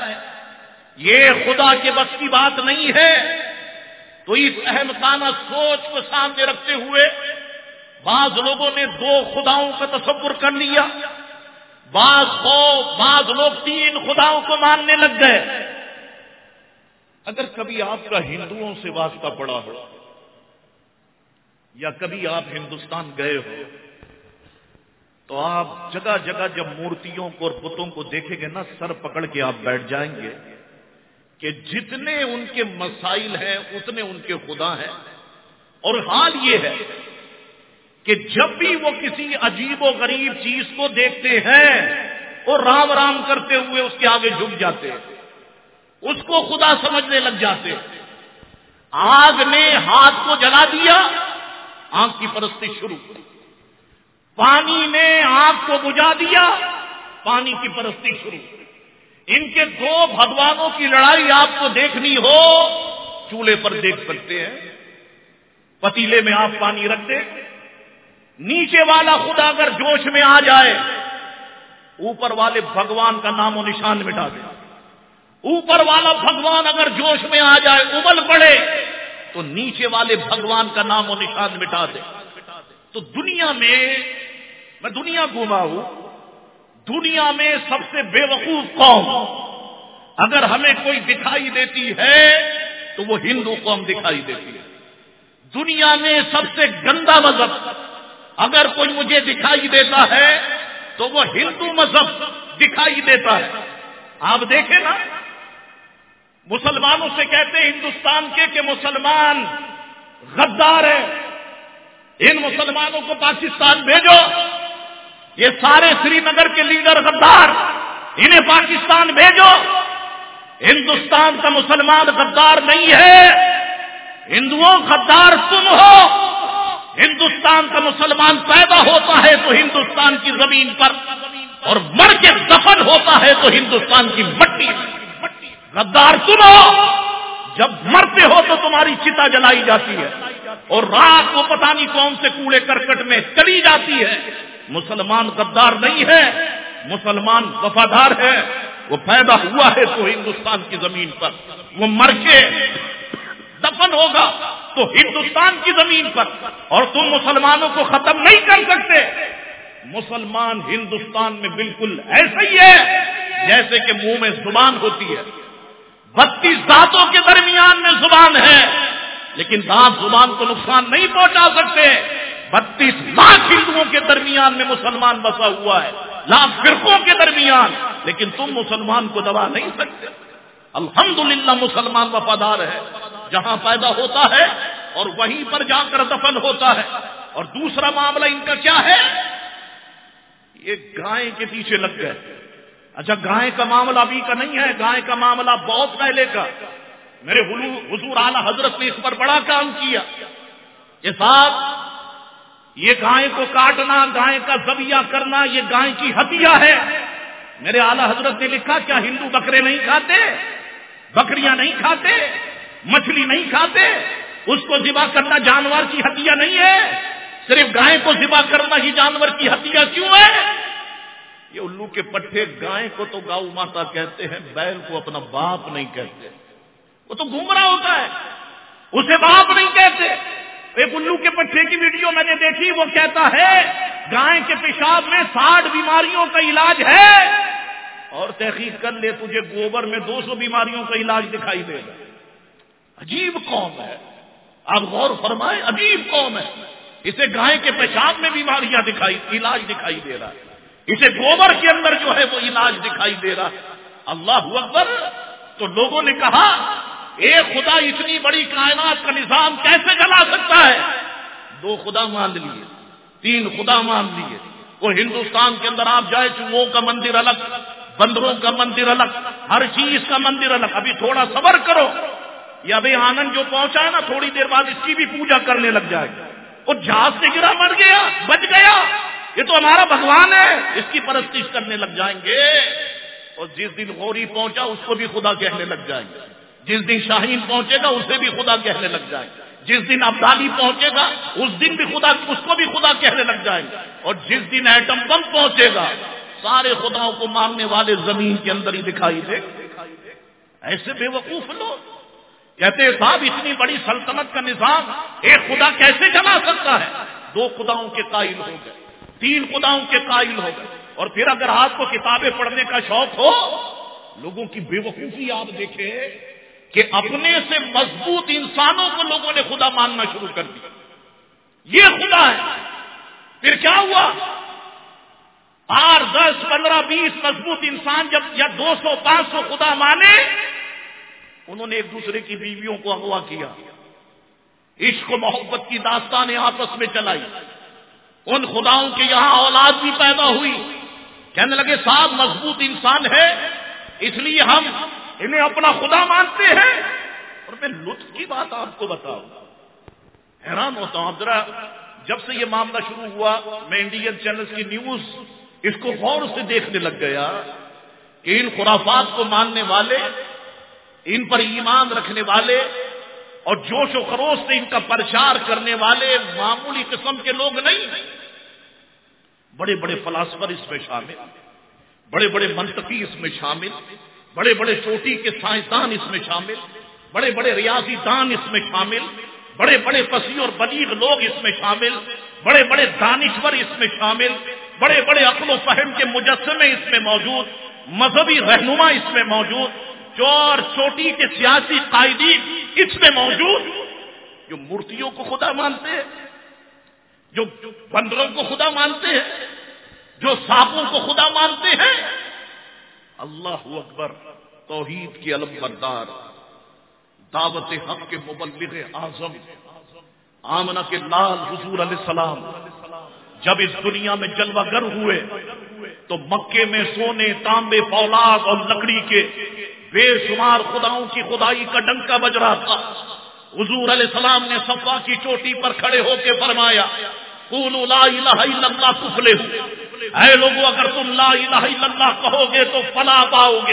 A: یہ خدا کے بس کی بات نہیں ہے۔ تو اس احمقانہ سوچ کو سامنے رکھتے ہوئے بعض لوگوں نے دو خداؤں کا تصور کر لیا، بعض لوگ تین خداؤں کو ماننے لگ گئے۔ اگر کبھی آپ کا ہندوؤں سے واسطہ پڑا ہو یا کبھی آپ ہندوستان گئے ہو تو آپ جگہ جگہ جب مورتیوں کو اور بتوں کو دیکھیں گے نا، سر پکڑ کے آپ بیٹھ جائیں گے کہ جتنے ان کے مسائل ہیں اتنے ان کے خدا ہیں۔ اور حال یہ ہے کہ جب بھی وہ کسی عجیب و غریب چیز کو دیکھتے ہیں وہ رام رام کرتے ہوئے اس کے آگے جھک جاتے ہیں، اس کو خدا سمجھنے لگ جاتے۔ آگ نے ہاتھ کو جلا دیا، آگ کی پرستی شروع، پانی نے آگ کو بجھا دیا، پانی کی پرستی شروع۔ ان کے دو بھگوانوں کی لڑائی آپ کو دیکھنی ہو چولہے پر دیکھ سکتے ہیں، پتیلے میں آپ پانی رکھ دیں، نیچے والا خدا اگر جوش میں آ جائے اوپر والے بھگوان کا نام و نشان مٹا دے، اوپر والا بھگوان اگر جوش میں آ جائے ابل پڑے تو نیچے والے بھگوان کا نام و نشان مٹا دے۔ تو دنیا میں دنیا گھوما ہوں، دنیا میں سب سے بے وقوف قوم اگر ہمیں کوئی دکھائی دیتی ہے تو وہ ہندو قوم دکھائی دیتی ہے۔ دنیا میں سب سے گندا مذہب اگر کوئی مجھے دکھائی دیتا ہے تو وہ ہندو مذہب دکھائی دیتا ہے۔ آپ دیکھیں نا، مسلمانوں سے کہتے ہیں ہندوستان کے کہ مسلمان غدار ہیں، ان مسلمانوں کو پاکستان بھیجو، یہ سارے سری نگر کے لیڈر غدار، انہیں پاکستان بھیجو۔ ہندوستان کا مسلمان غدار نہیں ہے، ہندوؤں غدار تم ہو۔ ہندوستان کا مسلمان پیدا ہوتا ہے تو ہندوستان کی زمین پر اور مر کے دفن ہوتا ہے تو ہندوستان کی مٹی میں۔ غدار تم ہو، جب مرتے ہو تو تمہاری چتا جلائی جاتی ہے اور رات کو پتہ نہیں کون سے کوڑے کرکٹ میں چلی جاتی ہے۔ مسلمان غدار نہیں ہے، مسلمان وفادار ہے۔ وہ پیدا ہوا ہے تو ہندوستان کی زمین پر، وہ مر کے دفن ہوگا تو ہندوستان کی زمین پر، اور تم مسلمانوں کو ختم نہیں کر سکتے۔ مسلمان ہندوستان میں بالکل ایسا ہی ہے جیسے کہ منہ میں زبان ہوتی ہے، 32 دانتوں کے درمیان میں زبان ہے، لیکن دانت زبان کو نقصان نہیں پہنچا سکتے۔ 32 لاکھ ہندوؤں کے درمیان میں مسلمان بسا ہوا ہے، لاکھ فرقوں کے درمیان، لیکن تم مسلمان کو دبا نہیں سکتے۔ الحمدللہ مسلمان وفادار ہے، جہاں پیدا ہوتا ہے اور وہیں پر جا کر دفن ہوتا ہے۔ اور دوسرا معاملہ ان کا کیا ہے؟ یہ گائے کے پیچھے لگ گئے۔ اچھا، گائے کا معاملہ ابھی کا نہیں ہے، گائے کا معاملہ بہت پہلے کا۔ میرے حضور اعلی حضرت نے اس پر بڑا کام کیا کہ صاحب یہ گائے کو کاٹنا، گائے کا ذبیحہ کرنا، یہ گائے کی ہدیہ ہے۔ میرے اعلی حضرت نے لکھا، کیا ہندو بکرے نہیں کھاتے، بکریاں نہیں کھاتے، مچھلی نہیں کھاتے؟ اس کو ذبح کرنا جانور کی ہدیہ نہیں ہے؟ صرف گائے کو ذبح کرنا ہی جانور کی ہدیہ کیوں ہے؟ یہ الو کے پٹھے گائے کو تو گاؤ ماتا کہتے ہیں، بیل کو اپنا باپ نہیں کہتے، وہ تو گمراہ ہوتا ہے، اسے باپ نہیں کہتے۔ ایک الو کے پٹھے کی ویڈیو میں نے دیکھی، وہ کہتا ہے گائے کے پیشاب میں 60 بیماریوں کا علاج ہے، اور تحقیق کر لے تجھے گوبر میں 200 بیماریوں کا علاج دکھائی دے گا۔ عجیب قوم ہے، آپ غور فرمائیں، عجیب قوم ہے۔ اسے گائے کے پیشاب میں بیماریاں علاج دکھائی دے رہا ہے، اسے گوبر کے اندر جو ہے وہ علاج دکھائی دے رہا ہے۔ اللہ اکبر۔ تو لوگوں نے کہا ایک خدا اتنی بڑی کائنات کا نظام کیسے چلا سکتا ہے؟ 2 خدا مان لیے، 3 خدا مان لیے۔ وہ ہندوستان کے اندر آپ جائے، چوہوں کا مندر الگ، بندروں کا مندر الگ، ہر چیز کا مندر الگ۔ ابھی تھوڑا صبر کرو، یہ ابھی آنند جو پہنچا ہے نا، تھوڑی دیر بعد اس کی بھی پوجا کرنے لگ جائے گا۔ وہ جہاز سے گرا مر گیا، بچ گیا، یہ تو ہمارا بھگوان ہے، اس کی پرستش کرنے لگ جائیں گے۔ اور جس دن غوری پہنچا اس کو بھی خدا کہنے لگ جائیں گے، جس دن شاہین پہنچے گا اسے بھی خدا کہنے لگ جائیں گے، جس دن ابدالی پہنچے گا اس دن بھی خدا، اس کو بھی خدا کہنے لگ جائیں گے، اور جس دن ایٹم بم پہنچے گا سارے خداؤں کو ماننے والے زمین کے اندر ہی دکھائی دے۔ ایسے بے وقوف لوگ کہتے ہیں صاحب اتنی بڑی سلطنت کا نظام ایک خدا کیسے چلا سکتا ہے؟ 2 خداؤں کے قائل ہو گئے، 3 خداؤں کے قائل ہو گئے۔ اور پھر اگر آپ کو کتابیں پڑھنے کا شوق ہو، لوگوں کی بے وقوفی آپ دیکھیں کہ اپنے سے مضبوط انسانوں کو لوگوں نے خدا ماننا شروع کر دیا، یہ خدا ہے۔ پھر کیا ہوا؟ 8، 10، 15، 20 مضبوط انسان جب یا 200، 500 خدا مانے، انہوں نے ایک دوسرے کی بیویوں کو اغوا کیا، عشق و محبت کی داستانیں آپس میں چلائی، ان خداؤں کے یہاں اولاد بھی پیدا ہوئی، کہنے لگے صاحب مضبوط انسان ہے اس لیے ہم انہیں اپنا خدا مانتے ہیں۔ اور میں لطف کی بات آپ کو بتاؤں، حیران ہوتا ہوں، ذرا جب سے یہ معاملہ شروع ہوا میں انڈین چینلز کی نیوز اس کو غور سے دیکھنے لگ گیا کہ ان خرافات کو ماننے والے، ان پر ایمان رکھنے والے اور جوش و خروش سے ان کا پرچار کرنے والے معمولی قسم کے لوگ نہیں، بڑے بڑے فلاسفر اس میں شامل، بڑے بڑے منطقی اس میں شامل، بڑے بڑے چوٹی کے سائنسدان اس میں شامل، بڑے بڑے ریاضی دان اس میں شامل، بڑے بڑے فصیح اور بلیغ لوگ اس میں شامل، بڑے بڑے دانشور اس میں شامل، بڑے بڑے عقل و فہم کے مجسمے اس میں موجود، مذہبی رہنما اس میں موجود، چور چوٹی کے سیاسی قائدین اس میں موجود، جو مورتیوں کو خدا مانتے ہیں، جو بندروں کو خدا مانتے ہیں، جو سانپوں کو خدا مانتے ہیں۔ اللہ اکبر، توحید کے علم بردار، دعوت حق کے مبلغ اعظم، آمنہ کے لال حضور علیہ السلام جب اس دنیا میں جلوہ گر ہوئے تو مکے میں سونے، تانبے، فولاد اور لکڑی کے بے شمار خداؤں کی خدائی کا ڈنکا بج رہا تھا۔ حضور علیہ السلام نے صفا کی چوٹی پر کھڑے ہو کے فرمایا، قولوا لا الہ الا اللہ تفلحوا، اے لوگوں اگر تم لا الہ الا اللہ کہو گے تو فلاح پاؤ گے۔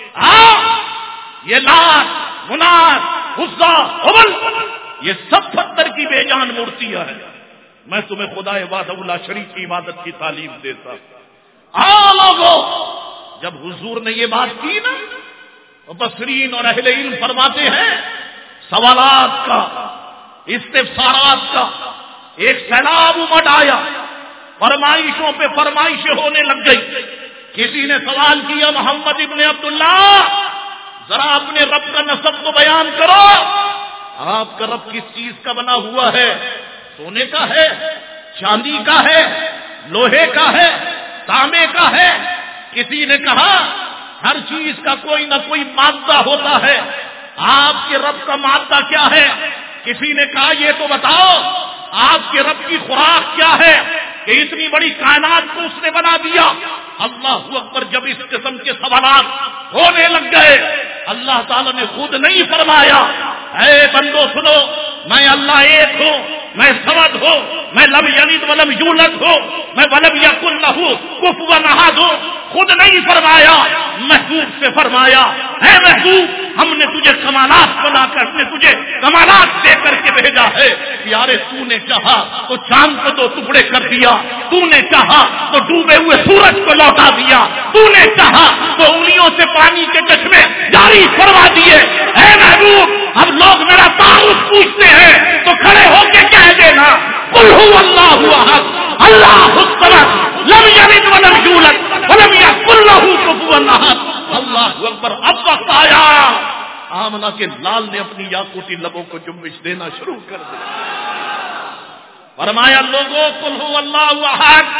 A: یہ لات، منات، عزا، حبل، یہ سب پتھر کی بے جان مورتیاں ہیں، میں تمہیں خدا وحدہ لا شریک کی عبادت کی تعلیم دیتا۔ لوگوں جب حضور نے یہ بات کی نا، مبصرین اور اہل علم فرماتے ہیں سوالات کا، استفسارات کا ایک سیلاب امٹ آیا، فرمائشوں پہ فرمائشیں ہونے لگ گئی۔ کسی نے سوال کیا، محمد ابن عبداللہ ذرا اپنے رب کا نسب تو بیان کرو. آپ کا رب کس چیز کا بنا ہوا ہے؟ سونے کا ہے، چاندی کا ہے، لوہے کا ہے، تانبے کا ہے؟ کسی نے کہا ہر چیز کا کوئی نہ کوئی مادہ ہوتا ہے. آپ کے رب کا مادہ کیا ہے؟ کسی نے کہا یہ تو بتاؤ آپ کے رب کی خوراک کیا ہے کہ اتنی بڑی کائنات کو اس نے بنا دیا. اللہ اکبر. جب اس قسم کے سوالات ہونے لگ گئے اللہ تعالیٰ نے خود نہیں فرمایا اے بندو سنو میں اللہ ایک ہوں، میں سمد ہوں، میں لم یلد ولم یولد ہوں، میں ولم یکن لہ کفوا احد ہوں. خود نہیں فرمایا، محبوب سے فرمایا اے محبوب ہم نے تجھے کمالات بنا کر، ہم نے تجھے کمالات دے کر کے بھیجا ہے. پیارے تو نے چاہا تو چاند کو دو ٹکڑے کر دیا، تو نے چاہا تو ڈوبے ہوئے سورج کو لوٹا دیا، تو نے چاہا تو انگلیوں سے پانی کے چشمے جاری فرما دیے. اے محبوب اب لوگ میرا تعارف پوچھتے ہیں تو کھڑے ہو کے کہہ دینا قل هو اللہ احد اللہ الصمد لم یلد ولم یولد ولم یکن لہ کفوا احد. اللہ اکبر. اب وقت آیا آمنہ کے لال نے اپنی یاقوتی لبوں کو جنبش دینا شروع کر دیا. فرمایا لوگوں قل هو اللہ احد.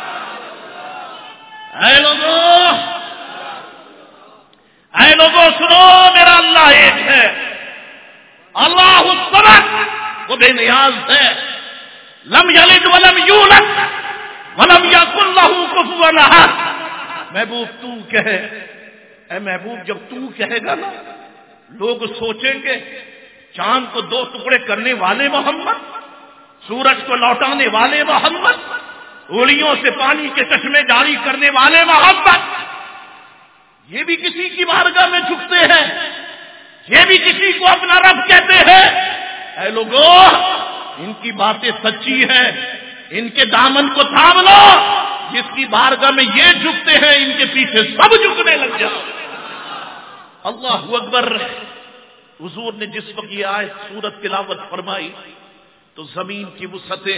A: اے لوگوں سنو میرا اللہ ایک ہے، اللہ الصمد وہ بے نیاز ہے، لم یلد ولم یولد ولم یکن لہ کفوا احد. محبوب تو کہے، اے محبوب جب تو کہے گا نا لوگ سوچیں گے چاند کو دو ٹکڑے کرنے والے محمد، سورج کو لوٹانے والے محمد، انگلیوں سے پانی کے چشمے جاری کرنے والے محمد، یہ بھی کسی کی بارگاہ میں جھکتے ہیں، یہ بھی کسی کو اپنا رب کہتے ہیں. اے لوگوں ان کی باتیں سچی ہیں، ان کے دامن کو تھام لو. جس کی بارگاہ میں یہ جھکتے ہیں ان کے پیچھے سب جھکنے لگ جاؤ. اللہ اکبر. حضور نے جس وقت یہ آیت سورت تلاوت فرمائی تو زمین کی وسعتیں،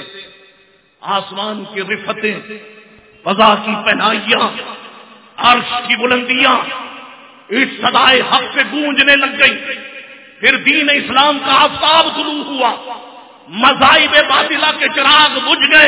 A: آسمان کی رفتیں، فضا کی پہنائیاں، عرش کی بلندیاں اس صدائے حق سے گونجنے لگ گئی. پھر دین اسلام کا آفتاب طلوع ہوا، مذاہب باطلہ کے چراغ بجھ گئے،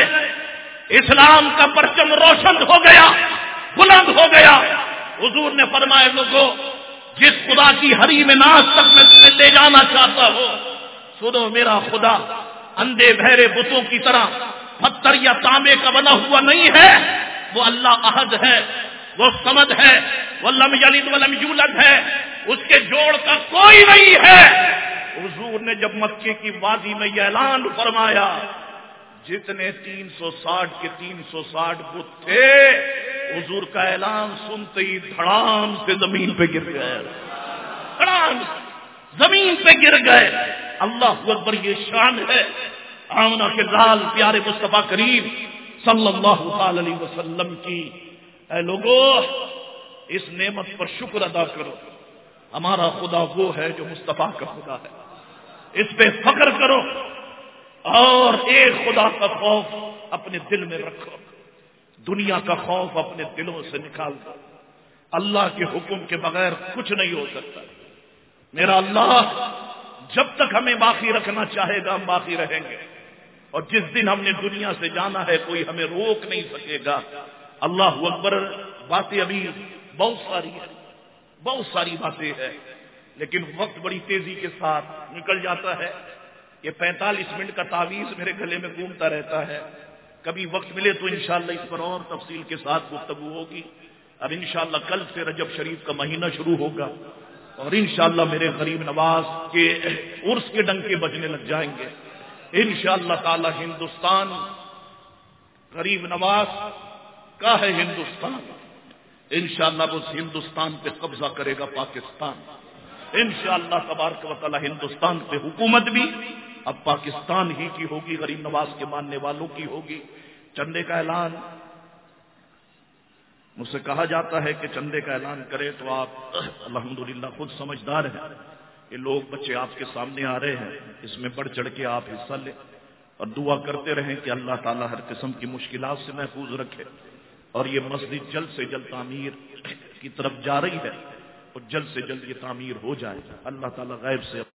A: اسلام کا پرچم روشن ہو گیا، بلند ہو گیا. حضور نے فرمایا لوگوں جس خدا کی حریم ناز تک میں تمہیں لے جانا چاہتا ہوں، سنو میرا خدا اندھے بہرے بتوں کی طرح پتھر یا تانبے کا بنا ہوا نہیں ہے. وہ اللہ احد ہے، وہ صمد ہے، وہ لم یلد ولم یولد ہے، اس کے جوڑ کا کوئی نہیں ہے. حضور نے جب مکے کی وادی میں یہ اعلان فرمایا جتنے 360 کے 360 بت تھے، حضور کا اعلان سنتے ہی دھڑام سے زمین پہ گر گئے، دھڑام زمین پہ گر گئے. اللہ اکبر. یہ شان ہے آمنہ کے لال پیارے مصطفیٰ کریم صلی اللہ تعالی علیہ وسلم کی. اے لوگو اس نعمت پر شکر ادا کرو. ہمارا خدا وہ ہے جو مصطفیٰ کا خدا ہے، اس پہ فخر کرو اور ایک خدا کا خوف اپنے دل میں رکھو. دنیا کا خوف اپنے دلوں سے نکال دو. اللہ کے حکم کے بغیر کچھ نہیں ہو سکتا. میرا اللہ جب تک ہمیں باقی رکھنا چاہے گا ہم باقی رہیں گے، اور جس دن ہم نے دنیا سے جانا ہے کوئی ہمیں روک نہیں سکے گا. اللہ اکبر. باتیں ابھی بہت ساری ہیں، بہت ساری باتیں ہیں، لیکن وقت بڑی تیزی کے ساتھ نکل جاتا ہے. یہ 45 منٹ کا تعویذ میرے گلے میں گھومتا رہتا ہے. کبھی وقت ملے تو انشاءاللہ اس پر اور تفصیل کے ساتھ گفتگو ہوگی. اب انشاءاللہ کل سے رجب شریف کا مہینہ شروع ہوگا اور انشاءاللہ میرے غریب نواز کے عرس کے ڈنکے بجنے لگ جائیں گے. انشاءاللہ تعالی ہندوستان غریب نواز کا ہے. ہندوستان انشاءاللہ وہ ہندوستان پہ قبضہ کرے گا پاکستان. انشاءاللہ تبارک و تعالی ہندوستان پہ حکومت بھی اب پاکستان ہی کی ہوگی، غریب نواز کے ماننے والوں کی ہوگی. چندے کا اعلان مجھ سے کہا جاتا ہے کہ چندے کا اعلان کرے تو آپ الحمدللہ خود سمجھدار ہیں. یہ لوگ بچے آپ کے سامنے آ رہے ہیں، اس میں بڑھ چڑھ کے آپ حصہ لیں اور دعا کرتے رہیں کہ اللہ تعالیٰ ہر قسم کی مشکلات سے محفوظ رکھے. اور یہ مسجد جلد سے جلد تعمیر کی طرف جا رہی ہے اور جلد سے جلد یہ تعمیر ہو جائے. اللہ تعالیٰ غیب سے